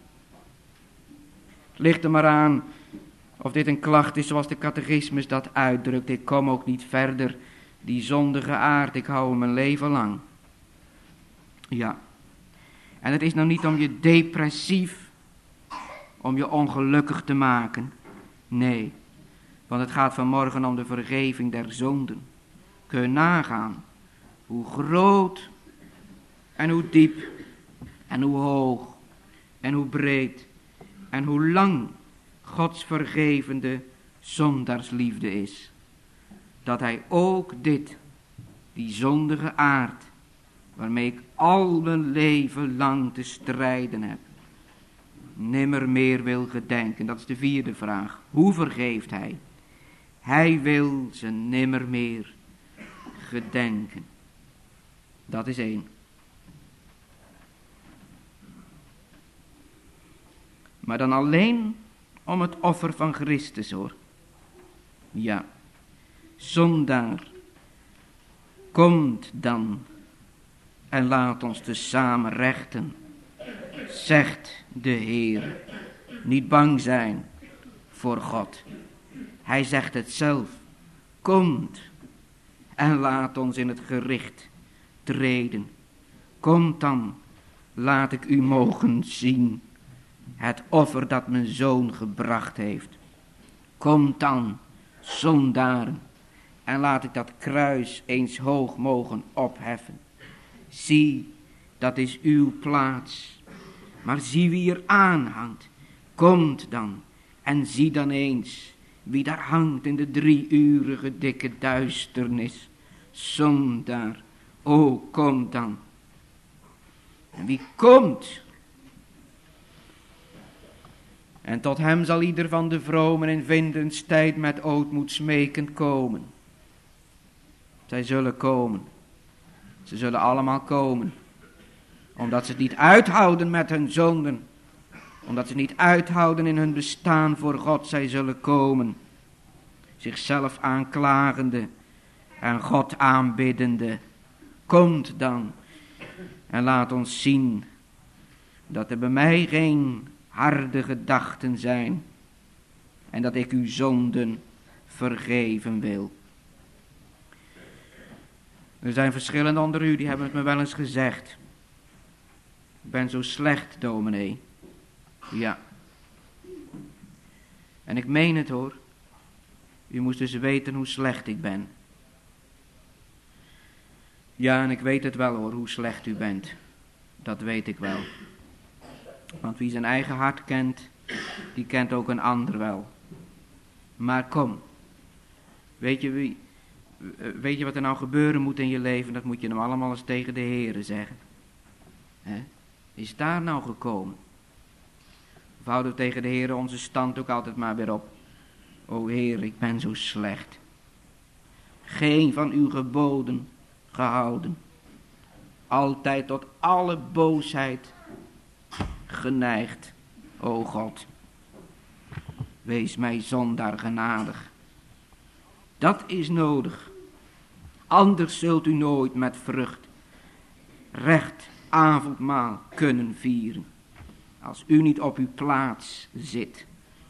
Het ligt er maar aan of dit een klacht is zoals de catechismus dat uitdrukt. Ik kom ook niet verder. Die zondige aard, ik hou hem mijn leven lang. Ja. En het is nou niet om je depressief, om je ongelukkig te maken. Nee. Want het gaat vanmorgen om de vergeving der zonden. Kun je nagaan hoe groot en hoe diep en hoe hoog en hoe breed en hoe lang Gods vergevende zondaarsliefde is. Dat hij ook dit, die zondige aard, waarmee ik al mijn leven lang te strijden heb, nimmer meer wil gedenken. Dat is de vierde vraag. Hoe vergeeft hij? Hij wil ze nimmer meer gedenken. Dat is één. Maar dan alleen om het offer van Christus hoor. Ja, zondaar Komt dan en laat ons tezamen rechten, zegt de Heer. Niet bang zijn voor God. Hij zegt het zelf. Komt en laat ons in het gericht treden. Komt dan, laat ik u mogen zien, het offer dat mijn zoon gebracht heeft. Komt dan, zondaren, en laat ik dat kruis eens hoog mogen opheffen. Zie, dat is uw plaats. Maar zie wie er aanhangt. Komt dan en zie dan eens wie daar hangt in de drieurige dikke duisternis. Zondaar, o kom dan. En wie komt? En tot hem zal ieder van de vromen in vindenstijd met ootmoed smekend komen. Zij zullen komen. Ze zullen allemaal komen. Omdat ze het niet uithouden met hun zonden. Omdat ze niet uithouden in hun bestaan voor God. Zij zullen komen. Zichzelf aanklagende en God aanbiddende. Komt dan en laat ons zien dat er bij mij geen harde gedachten zijn. En dat ik uw zonden vergeven wil. Er zijn verschillende onder u die hebben het me wel eens gezegd. Ik ben zo slecht, dominee. Ja. En ik meen het hoor. U moest dus weten hoe slecht ik ben. Ja, en ik weet het wel hoor, hoe slecht u bent. Dat weet ik wel. Want wie zijn eigen hart kent, die kent ook een ander wel. Maar kom. Weet je, wie, weet je wat er nou gebeuren moet in je leven? Dat moet je hem allemaal eens tegen de Heere zeggen. He? Is daar nou gekomen? Of houden we tegen de Heere onze stand ook altijd maar weer op? O Heer, ik ben zo slecht. Geen van uw geboden gehouden. Altijd tot alle boosheid geneigd. O God, wees mij zondaar genadig. Dat is nodig. Anders zult u nooit met vrucht recht avondmaal kunnen vieren. Als u niet op uw plaats zit.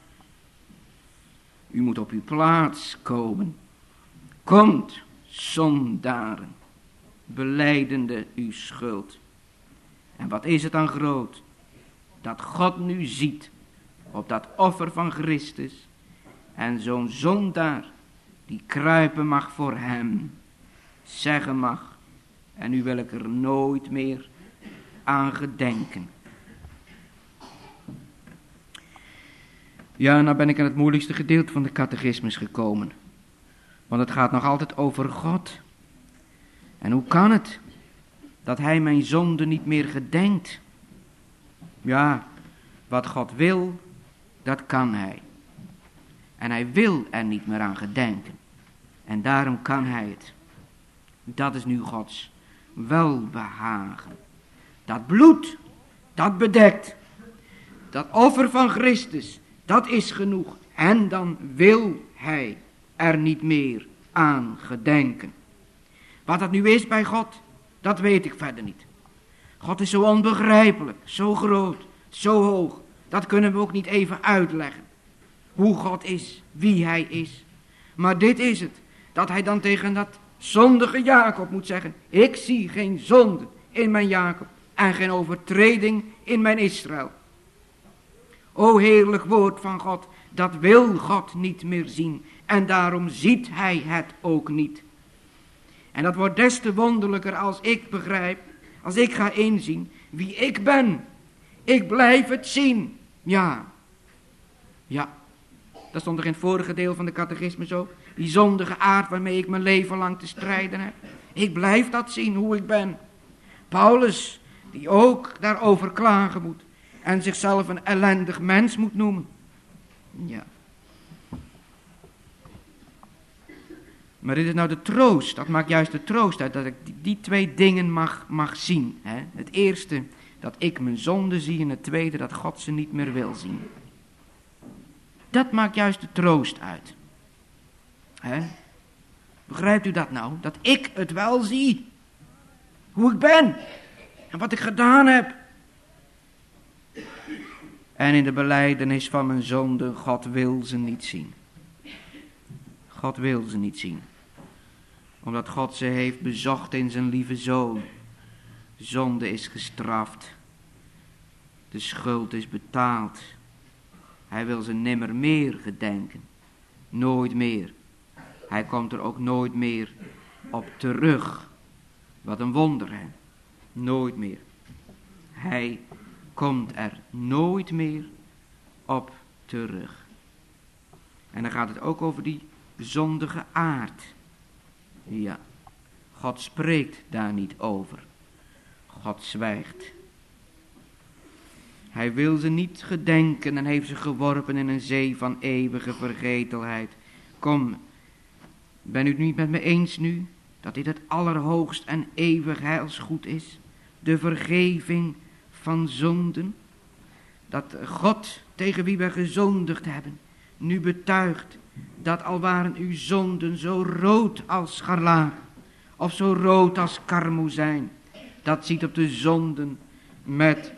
U moet op uw plaats komen. Komt, zondaren, belijdende uw schuld. En wat is het dan groot? Dat God nu ziet op dat offer van Christus. En zo'n zondaar die kruipen mag voor hem. Zeggen mag. En nu wil ik er nooit meer aan gedenken. Ja, nou ben ik aan het moeilijkste gedeelte van de catechismus gekomen. Want het gaat nog altijd over God. En hoe kan het dat hij mijn zonde niet meer gedenkt? Ja, wat God wil, dat kan hij. En hij wil er niet meer aan gedenken. En daarom kan hij het. Dat is nu Gods welbehagen. Dat bloed, dat bedekt. Dat offer van Christus, dat is genoeg. En dan wil hij er niet meer aan gedenken. Wat dat nu is bij God, dat weet ik verder niet. God is zo onbegrijpelijk, zo groot, zo hoog. Dat kunnen we ook niet even uitleggen. Hoe God is, wie hij is. Maar dit is het, dat hij dan tegen dat zondige Jacob moet zeggen: ik zie geen zonde in mijn Jacob en geen overtreding in mijn Israël. O heerlijk woord van God, dat wil God niet meer zien. En daarom ziet hij het ook niet. En dat wordt des te wonderlijker als ik begrijp, als ik ga inzien wie ik ben. Ik blijf het zien. Ja. Ja. Dat stond er in het vorige deel van de catechismus ook. Die zondige aard waarmee ik mijn leven lang te strijden heb. Ik blijf dat zien hoe ik ben. Paulus, die ook daarover klagen moet. En zichzelf een ellendig mens moet noemen. Ja. Maar dit is nou de troost. Dat maakt juist de troost uit. Dat ik die, die twee dingen mag, mag zien. Hè? Het eerste, dat ik mijn zonde zie. En het tweede, dat God ze niet meer wil zien. Dat maakt juist de troost uit. Hè? Begrijpt u dat nou? Dat ik het wel zie. Hoe ik ben. En wat ik gedaan heb. En in de belijdenis van mijn zonde, God wil ze niet zien. God wil ze niet zien. Omdat God ze heeft bezocht in zijn lieve zoon. Zonde is gestraft. De schuld is betaald. Hij wil ze nimmer meer gedenken. Nooit meer. Hij komt er ook nooit meer op terug. Wat een wonder, hè. Nooit meer. Hij komt er nooit meer op terug. En dan gaat het ook over die zondige aard. Ja, God spreekt daar niet over. God zwijgt. Hij wil ze niet gedenken en heeft ze geworpen in een zee van eeuwige vergetelheid. Kom, ben u het niet met me eens nu, dat dit het allerhoogst en eeuwig heilsgoed is? De vergeving van zonden. Dat God, tegen wie we gezondigd hebben, nu betuigt dat al waren uw zonden zo rood als scharlaak, of zo rood als karmozijn, dat ziet op de zonden met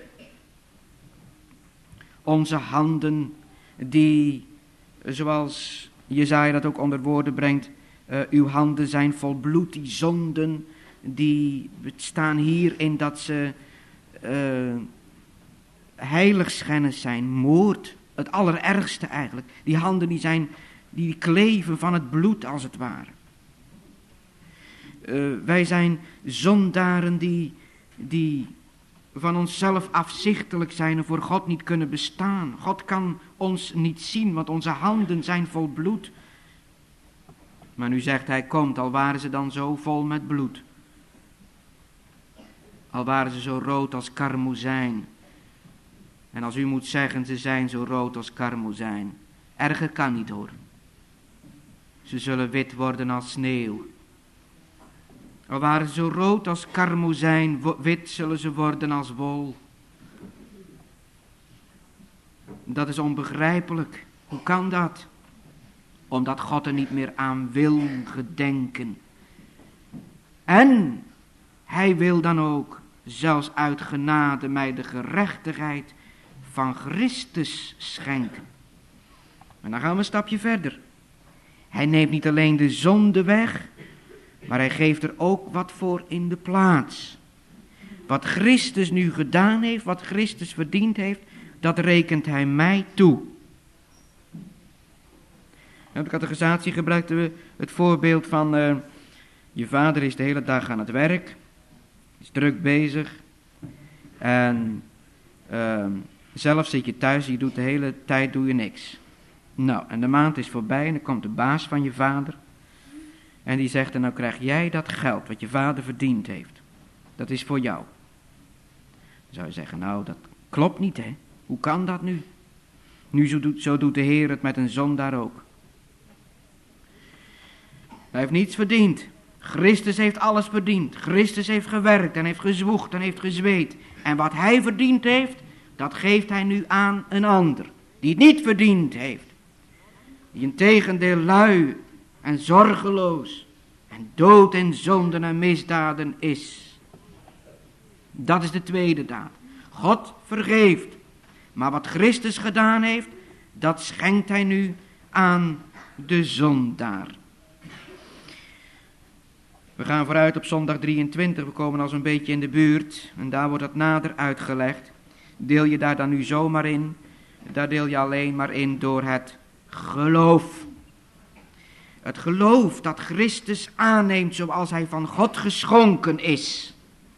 onze handen, die, zoals Jesaja dat ook onder woorden brengt, uh, uw handen zijn vol bloed, die zonden, die staan hierin dat ze uh, heiligschennis zijn, moord, het allerergste eigenlijk. Die handen die zijn, die kleven van het bloed als het ware. Uh, wij zijn zondaren die, die van onszelf afzichtelijk zijn en voor God niet kunnen bestaan. God kan ons niet zien, want onze handen zijn vol bloed. Maar nu zegt hij, komt, al waren ze dan zo vol met bloed. Al waren ze zo rood als karmozijn. En als u moet zeggen, ze zijn zo rood als karmozijn. Erger kan niet hoor. Ze zullen wit worden als sneeuw. Al waren ze zo rood als karmozijn, wit zullen ze worden als wol. Dat is onbegrijpelijk. Hoe kan dat? Omdat God er niet meer aan wil gedenken. En hij wil dan ook, zelfs uit genade, mij de gerechtigheid van Christus schenken. En dan gaan we een stapje verder. Hij neemt niet alleen de zonde weg, maar hij geeft er ook wat voor in de plaats. Wat Christus nu gedaan heeft, wat Christus verdiend heeft, dat rekent hij mij toe. In de catechisatie gebruikten we het voorbeeld van uh, je vader is de hele dag aan het werk, is druk bezig en uh, zelf zit je thuis, je doet de hele tijd doe je niks. Nou, en de maand is voorbij en dan komt de baas van je vader en die zegt, en nou krijg jij dat geld wat je vader verdiend heeft. Dat is voor jou. Dan zou je zeggen, nou dat klopt niet hè, hoe kan dat nu? Nu zo doet, zo doet de Heer het met een zondaar ook. Hij heeft niets verdiend. Christus heeft alles verdiend. Christus heeft gewerkt en heeft gezwoegd en heeft gezweet. En wat hij verdiend heeft, dat geeft hij nu aan een ander. Die het niet verdiend heeft. Die integendeel lui en zorgeloos en dood in zonden en misdaden is. Dat is de tweede daad. God vergeeft. Maar wat Christus gedaan heeft, dat schenkt hij nu aan de zondaar. We gaan vooruit op zondag drieëntwintig, we komen al zo'n beetje in de buurt en daar wordt het nader uitgelegd. Deel je daar dan nu zomaar in? Daar deel je alleen maar in door het geloof. Het geloof dat Christus aanneemt zoals hij van God geschonken is.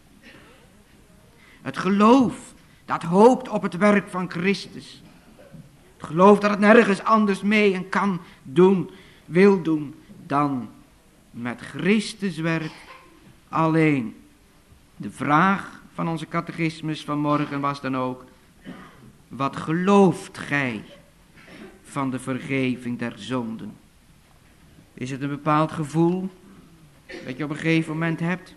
Het geloof dat hoopt op het werk van Christus. Het geloof dat het nergens anders mee en kan doen, wil doen dan met Christus werk alleen. De vraag van onze catechismus vanmorgen was dan ook, wat gelooft gij van de vergeving der zonden? Is het een bepaald gevoel dat je op een gegeven moment hebt?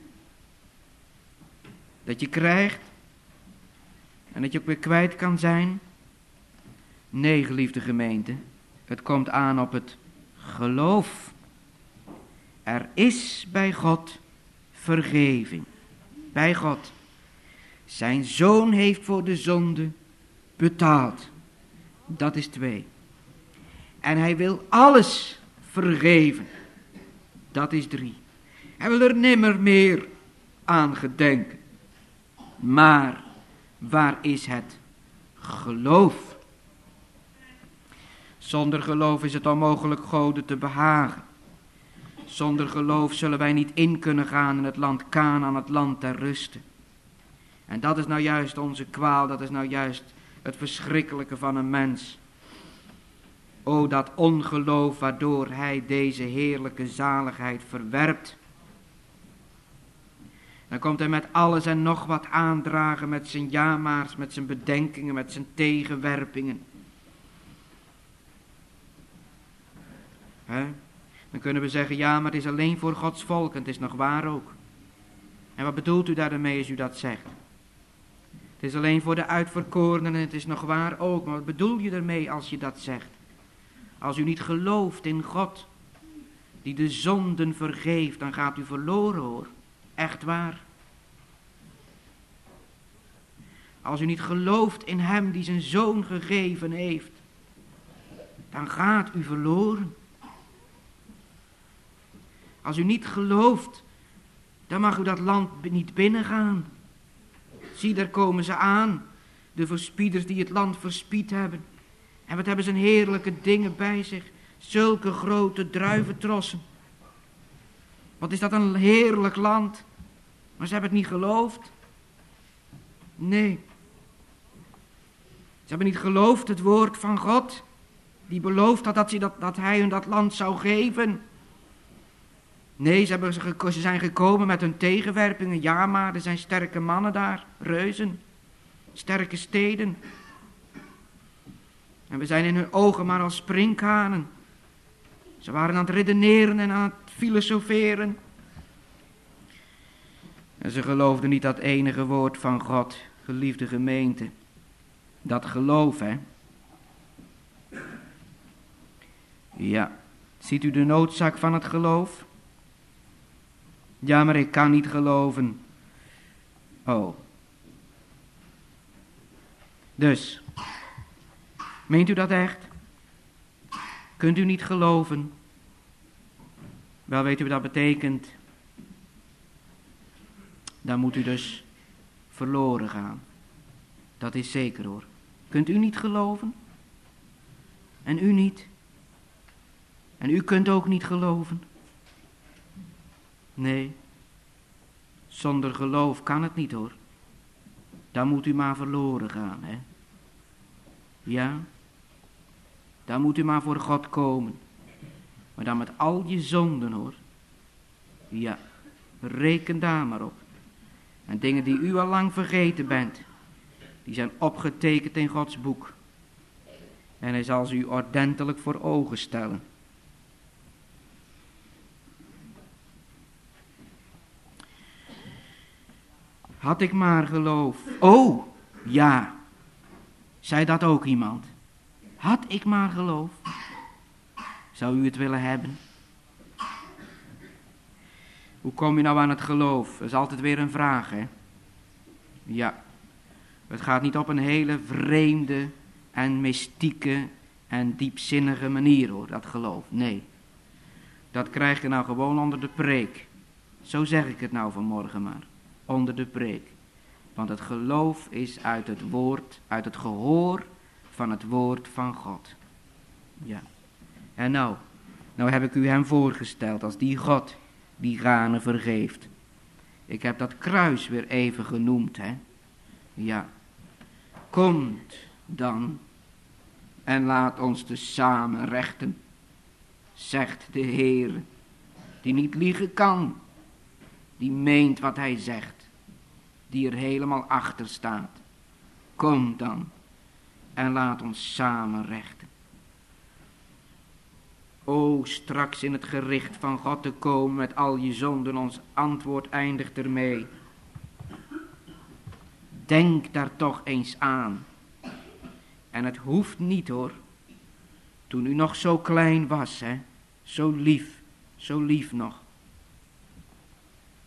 Dat je krijgt en dat je ook weer kwijt kan zijn? Nee, geliefde gemeente, het komt aan op het geloof. Er is bij God vergeving. Bij God. Zijn zoon heeft voor de zonde betaald. Dat is twee. En hij wil alles vergeven. Dat is drie. Hij wil er nimmer meer aan gedenken. Maar waar is het geloof? Zonder geloof is het onmogelijk Gode te behagen. Zonder geloof zullen wij niet in kunnen gaan in het land Kanaan, het land der ruste. En dat is nou juist onze kwaal, dat is nou juist het verschrikkelijke van een mens. O, dat ongeloof waardoor hij deze heerlijke zaligheid verwerpt. Dan komt hij met alles en nog wat aandragen, met zijn jamaars, met zijn bedenkingen, met zijn tegenwerpingen. He? Dan kunnen we zeggen, ja, maar het is alleen voor Gods volk en het is nog waar ook. En wat bedoelt u daarmee als u dat zegt? Het is alleen voor de uitverkorenen en het is nog waar ook. Maar wat bedoel je ermee als je dat zegt? Als u niet gelooft in God, die de zonden vergeeft, dan gaat u verloren hoor. Echt waar. Als u niet gelooft in hem die zijn zoon gegeven heeft, dan gaat u verloren. Als u niet gelooft, dan mag u dat land niet binnengaan. Zie, daar komen ze aan. De verspieders die het land verspied hebben. En wat hebben ze een heerlijke dingen bij zich. Zulke grote druiventrossen. Wat is dat een heerlijk land. Maar ze hebben het niet geloofd. Nee. Ze hebben niet geloofd het woord van God. Die beloofd had dat, ze dat, dat hij hun dat land zou geven. Nee, ze, hebben, ze zijn gekomen met hun tegenwerpingen. Ja, maar er zijn sterke mannen daar. Reuzen. Sterke steden. En we zijn in hun ogen maar als sprinkhanen. Ze waren aan het redeneren en aan het filosoferen. En ze geloofden niet dat enige woord van God, geliefde gemeente. Dat geloof, hè. Ja, ziet u de noodzaak van het geloof? Ja, maar ik kan niet geloven. Oh. Dus, meent u dat echt? Kunt u niet geloven? Wel, weet u wat dat betekent? Dan moet u dus verloren gaan. Dat is zeker hoor. Kunt u niet geloven? En u niet? En u kunt ook niet geloven? Nee. Zonder geloof kan het niet hoor. Dan moet u maar verloren gaan, hè. Ja. Dan moet u maar voor God komen. Maar dan met al je zonden hoor. Ja. Reken daar maar op. En dingen die u al lang vergeten bent. Die zijn opgetekend in Gods boek. En hij zal ze u ordentelijk voor ogen stellen. Had ik maar geloof. Oh, ja. Zei dat ook iemand? Had ik maar geloof. Zou u het willen hebben? Hoe kom je nou aan het geloof? Dat is altijd weer een vraag, hè? Ja. Het gaat niet op een hele vreemde en mystieke en diepzinnige manier, hoor, dat geloof. Nee. Dat krijg je nou gewoon onder de preek. Zo zeg ik het nou vanmorgen maar. Onder de preek. Want het geloof is uit het woord, uit het gehoor van het woord van God. Ja. En nou, nou heb ik u hem voorgesteld als die God die gaarne vergeeft. Ik heb dat kruis weer even genoemd, hè. Ja. Komt dan en laat ons te samen rechten, zegt de Heer, die niet liegen kan, die meent wat hij zegt, die er helemaal achter staat. Kom dan en laat ons samen rechten. O, straks in het gericht van God te komen met al je zonden, ons antwoord eindigt ermee. Denk daar toch eens aan. En het hoeft niet hoor. Toen u nog zo klein was, hè. Zo lief, zo lief nog.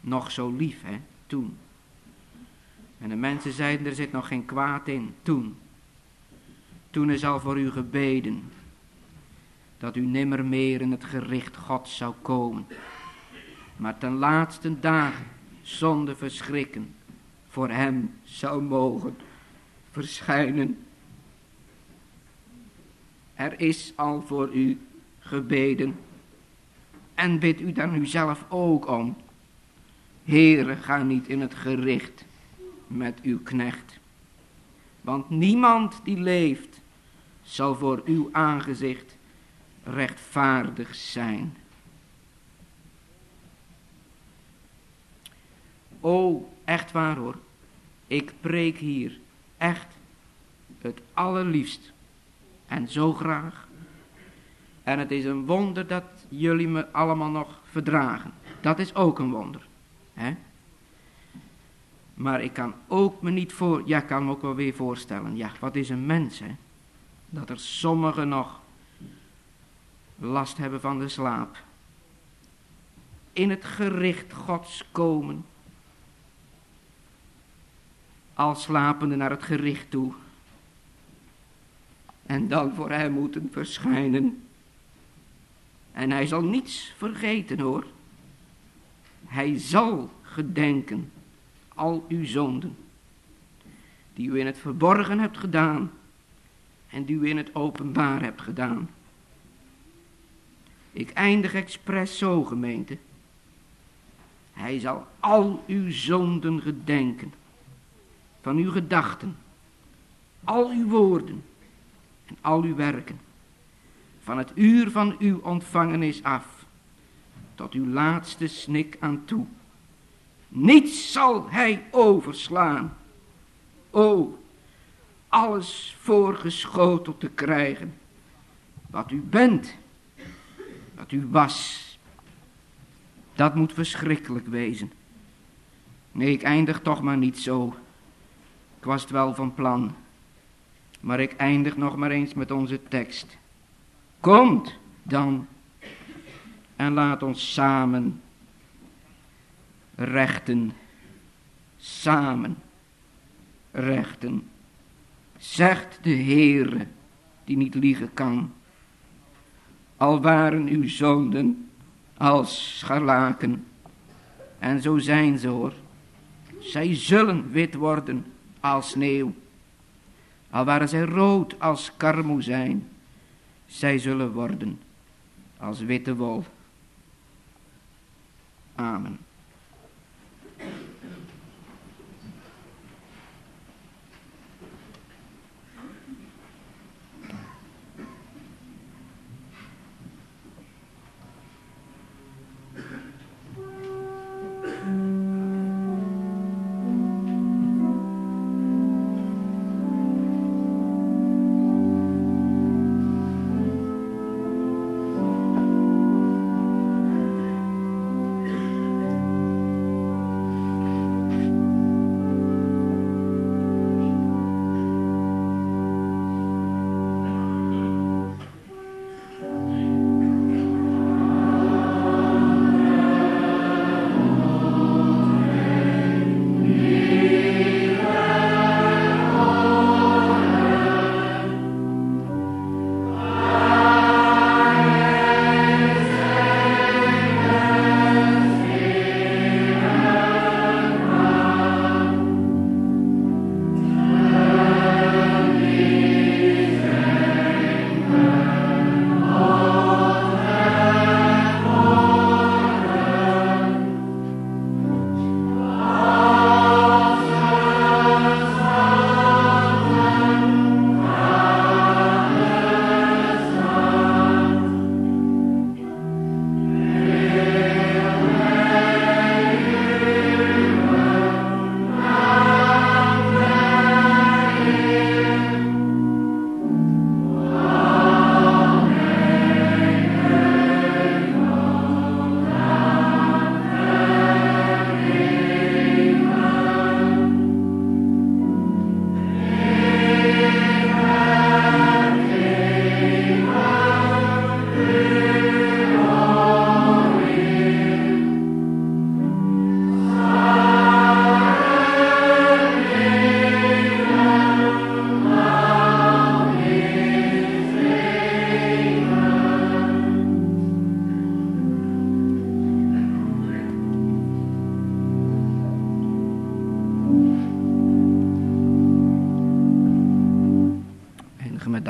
nog zo lief, hè, toen. En de mensen zeiden, er zit nog geen kwaad in, toen. Toen is al voor u gebeden, dat u nimmer meer in het gericht Gods zou komen, maar ten laatste dagen, zonder verschrikken, voor hem zou mogen verschijnen. Er is al voor u gebeden. En bid u daar nu zelf ook om. Heere, ga niet in het gericht met uw knecht. Want niemand die leeft, zal voor uw aangezicht rechtvaardig zijn. O, echt waar hoor. Ik preek hier echt het allerliefst. En zo graag. En het is een wonder dat jullie me allemaal nog verdragen. Dat is ook een wonder. Hè? Maar ik kan ook me niet voor... Ja, ik kan me ook wel weer voorstellen. Ja, wat is een mens, hè? Dat er sommigen nog last hebben van de slaap. In het gericht Gods komen. Al slapende naar het gericht toe. En dan voor hem moeten verschijnen. En hij zal niets vergeten hoor. Hij zal gedenken al uw zonden. Die u in het verborgen hebt gedaan. En die u in het openbaar hebt gedaan. Ik eindig expres zo, gemeente. Hij zal al uw zonden gedenken. Van uw gedachten. Al uw woorden. En al uw werken. Van het uur van uw ontvangenis af. Tot uw laatste snik aan toe. Niets zal hij overslaan. O, alles voorgeschoteld te krijgen. Wat u bent. Wat u was. Dat moet verschrikkelijk wezen. Nee, ik eindig toch maar niet zo. Ik was het wel van plan. Maar ik eindig nog maar eens met onze tekst. Komt dan en laat ons samen rechten, samen rechten, zegt de Heere die niet liegen kan. Al waren uw zonden als scharlaken, en zo zijn ze hoor, zij zullen wit worden als sneeuw. Al waren zij rood als karmoezijn, zij zullen worden als witte wol. Amen.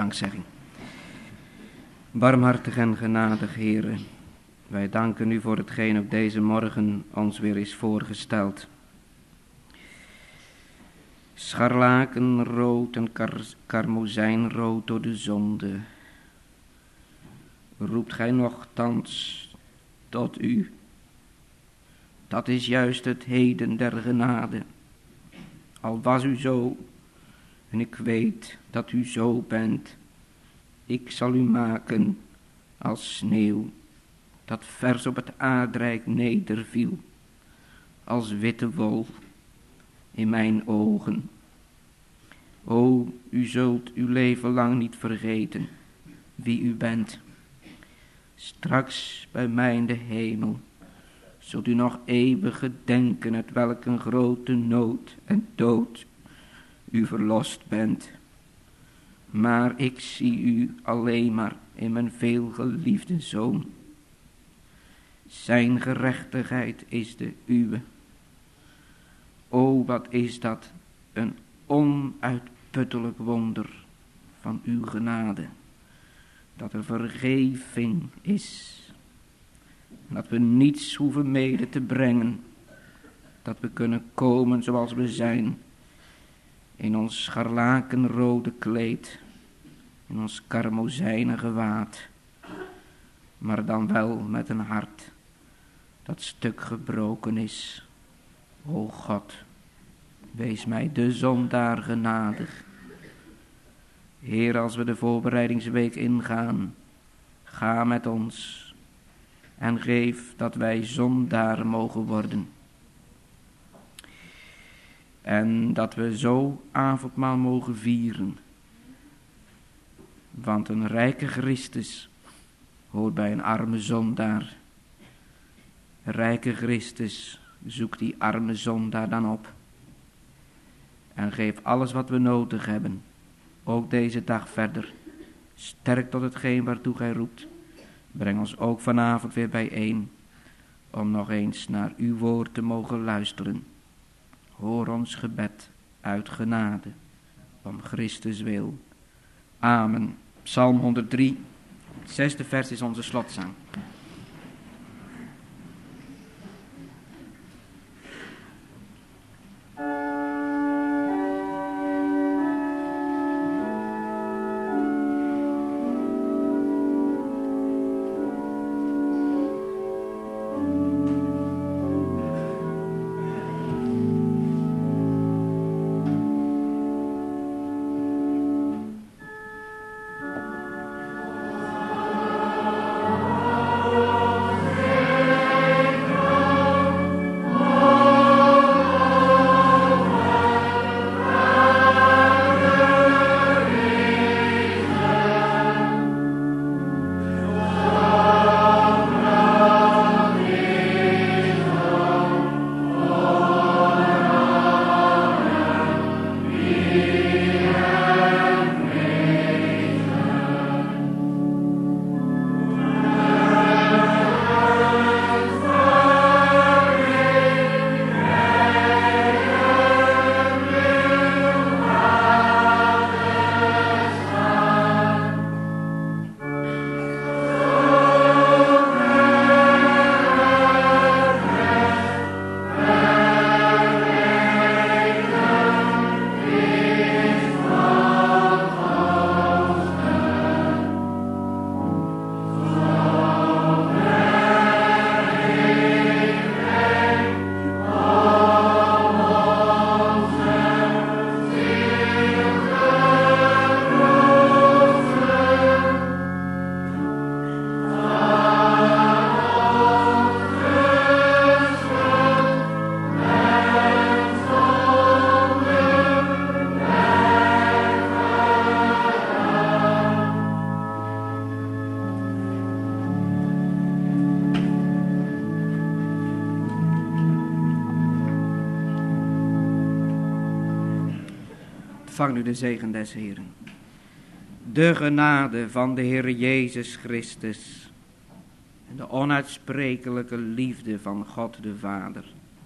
dankzegging. Barmhartig en genadig Heere, wij danken u voor hetgeen ook deze morgen ons weer is voorgesteld. Scharlakenrood en kar- karmozijnrood door de zonde. Roept gij nochtans tot u. Dat is juist het heden der genade. Al was u zo, en ik weet dat u zo bent, ik zal u maken als sneeuw, dat vers op het aardrijk nederviel, als witte wol in mijn ogen. O, u zult uw leven lang niet vergeten wie u bent. Straks bij mij in de hemel zult u nog eeuwig gedenken uit welke grote nood en dood u verlost bent. Maar ik zie u alleen maar in mijn veelgeliefde Zoon. Zijn gerechtigheid is de uwe. O, wat is dat een onuitputtelijk wonder van uw genade. Dat er vergeving is. Dat we niets hoeven mede te brengen. Dat we kunnen komen zoals we zijn. In ons scharlakenrode kleed. In ons karmozijnen gewaad. Maar dan wel met een hart dat stuk gebroken is. O God, wees mij de zondaar genadig. Heer, als we de voorbereidingsweek ingaan, ga met ons en geef dat wij zondaar mogen worden. En dat we zo avondmaal mogen vieren. Want een rijke Christus hoort bij een arme zondaar. Rijke Christus zoekt die arme zondaar dan op. En geef alles wat we nodig hebben, ook deze dag verder. Sterk tot hetgeen waartoe gij roept. Breng ons ook vanavond weer bijeen, om nog eens naar uw woord te mogen luisteren. Hoor ons gebed uit genade, om Christus wil. Amen. Psalm honderddrie, het zesde vers is onze slotzang. Ontvang nu de zegen des Heeren. De genade van de Heer Jezus Christus en de onuitsprekelijke liefde van God de Vader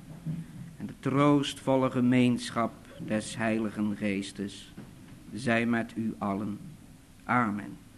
en de troostvolle gemeenschap des Heiligen Geestes zij met u allen. Amen.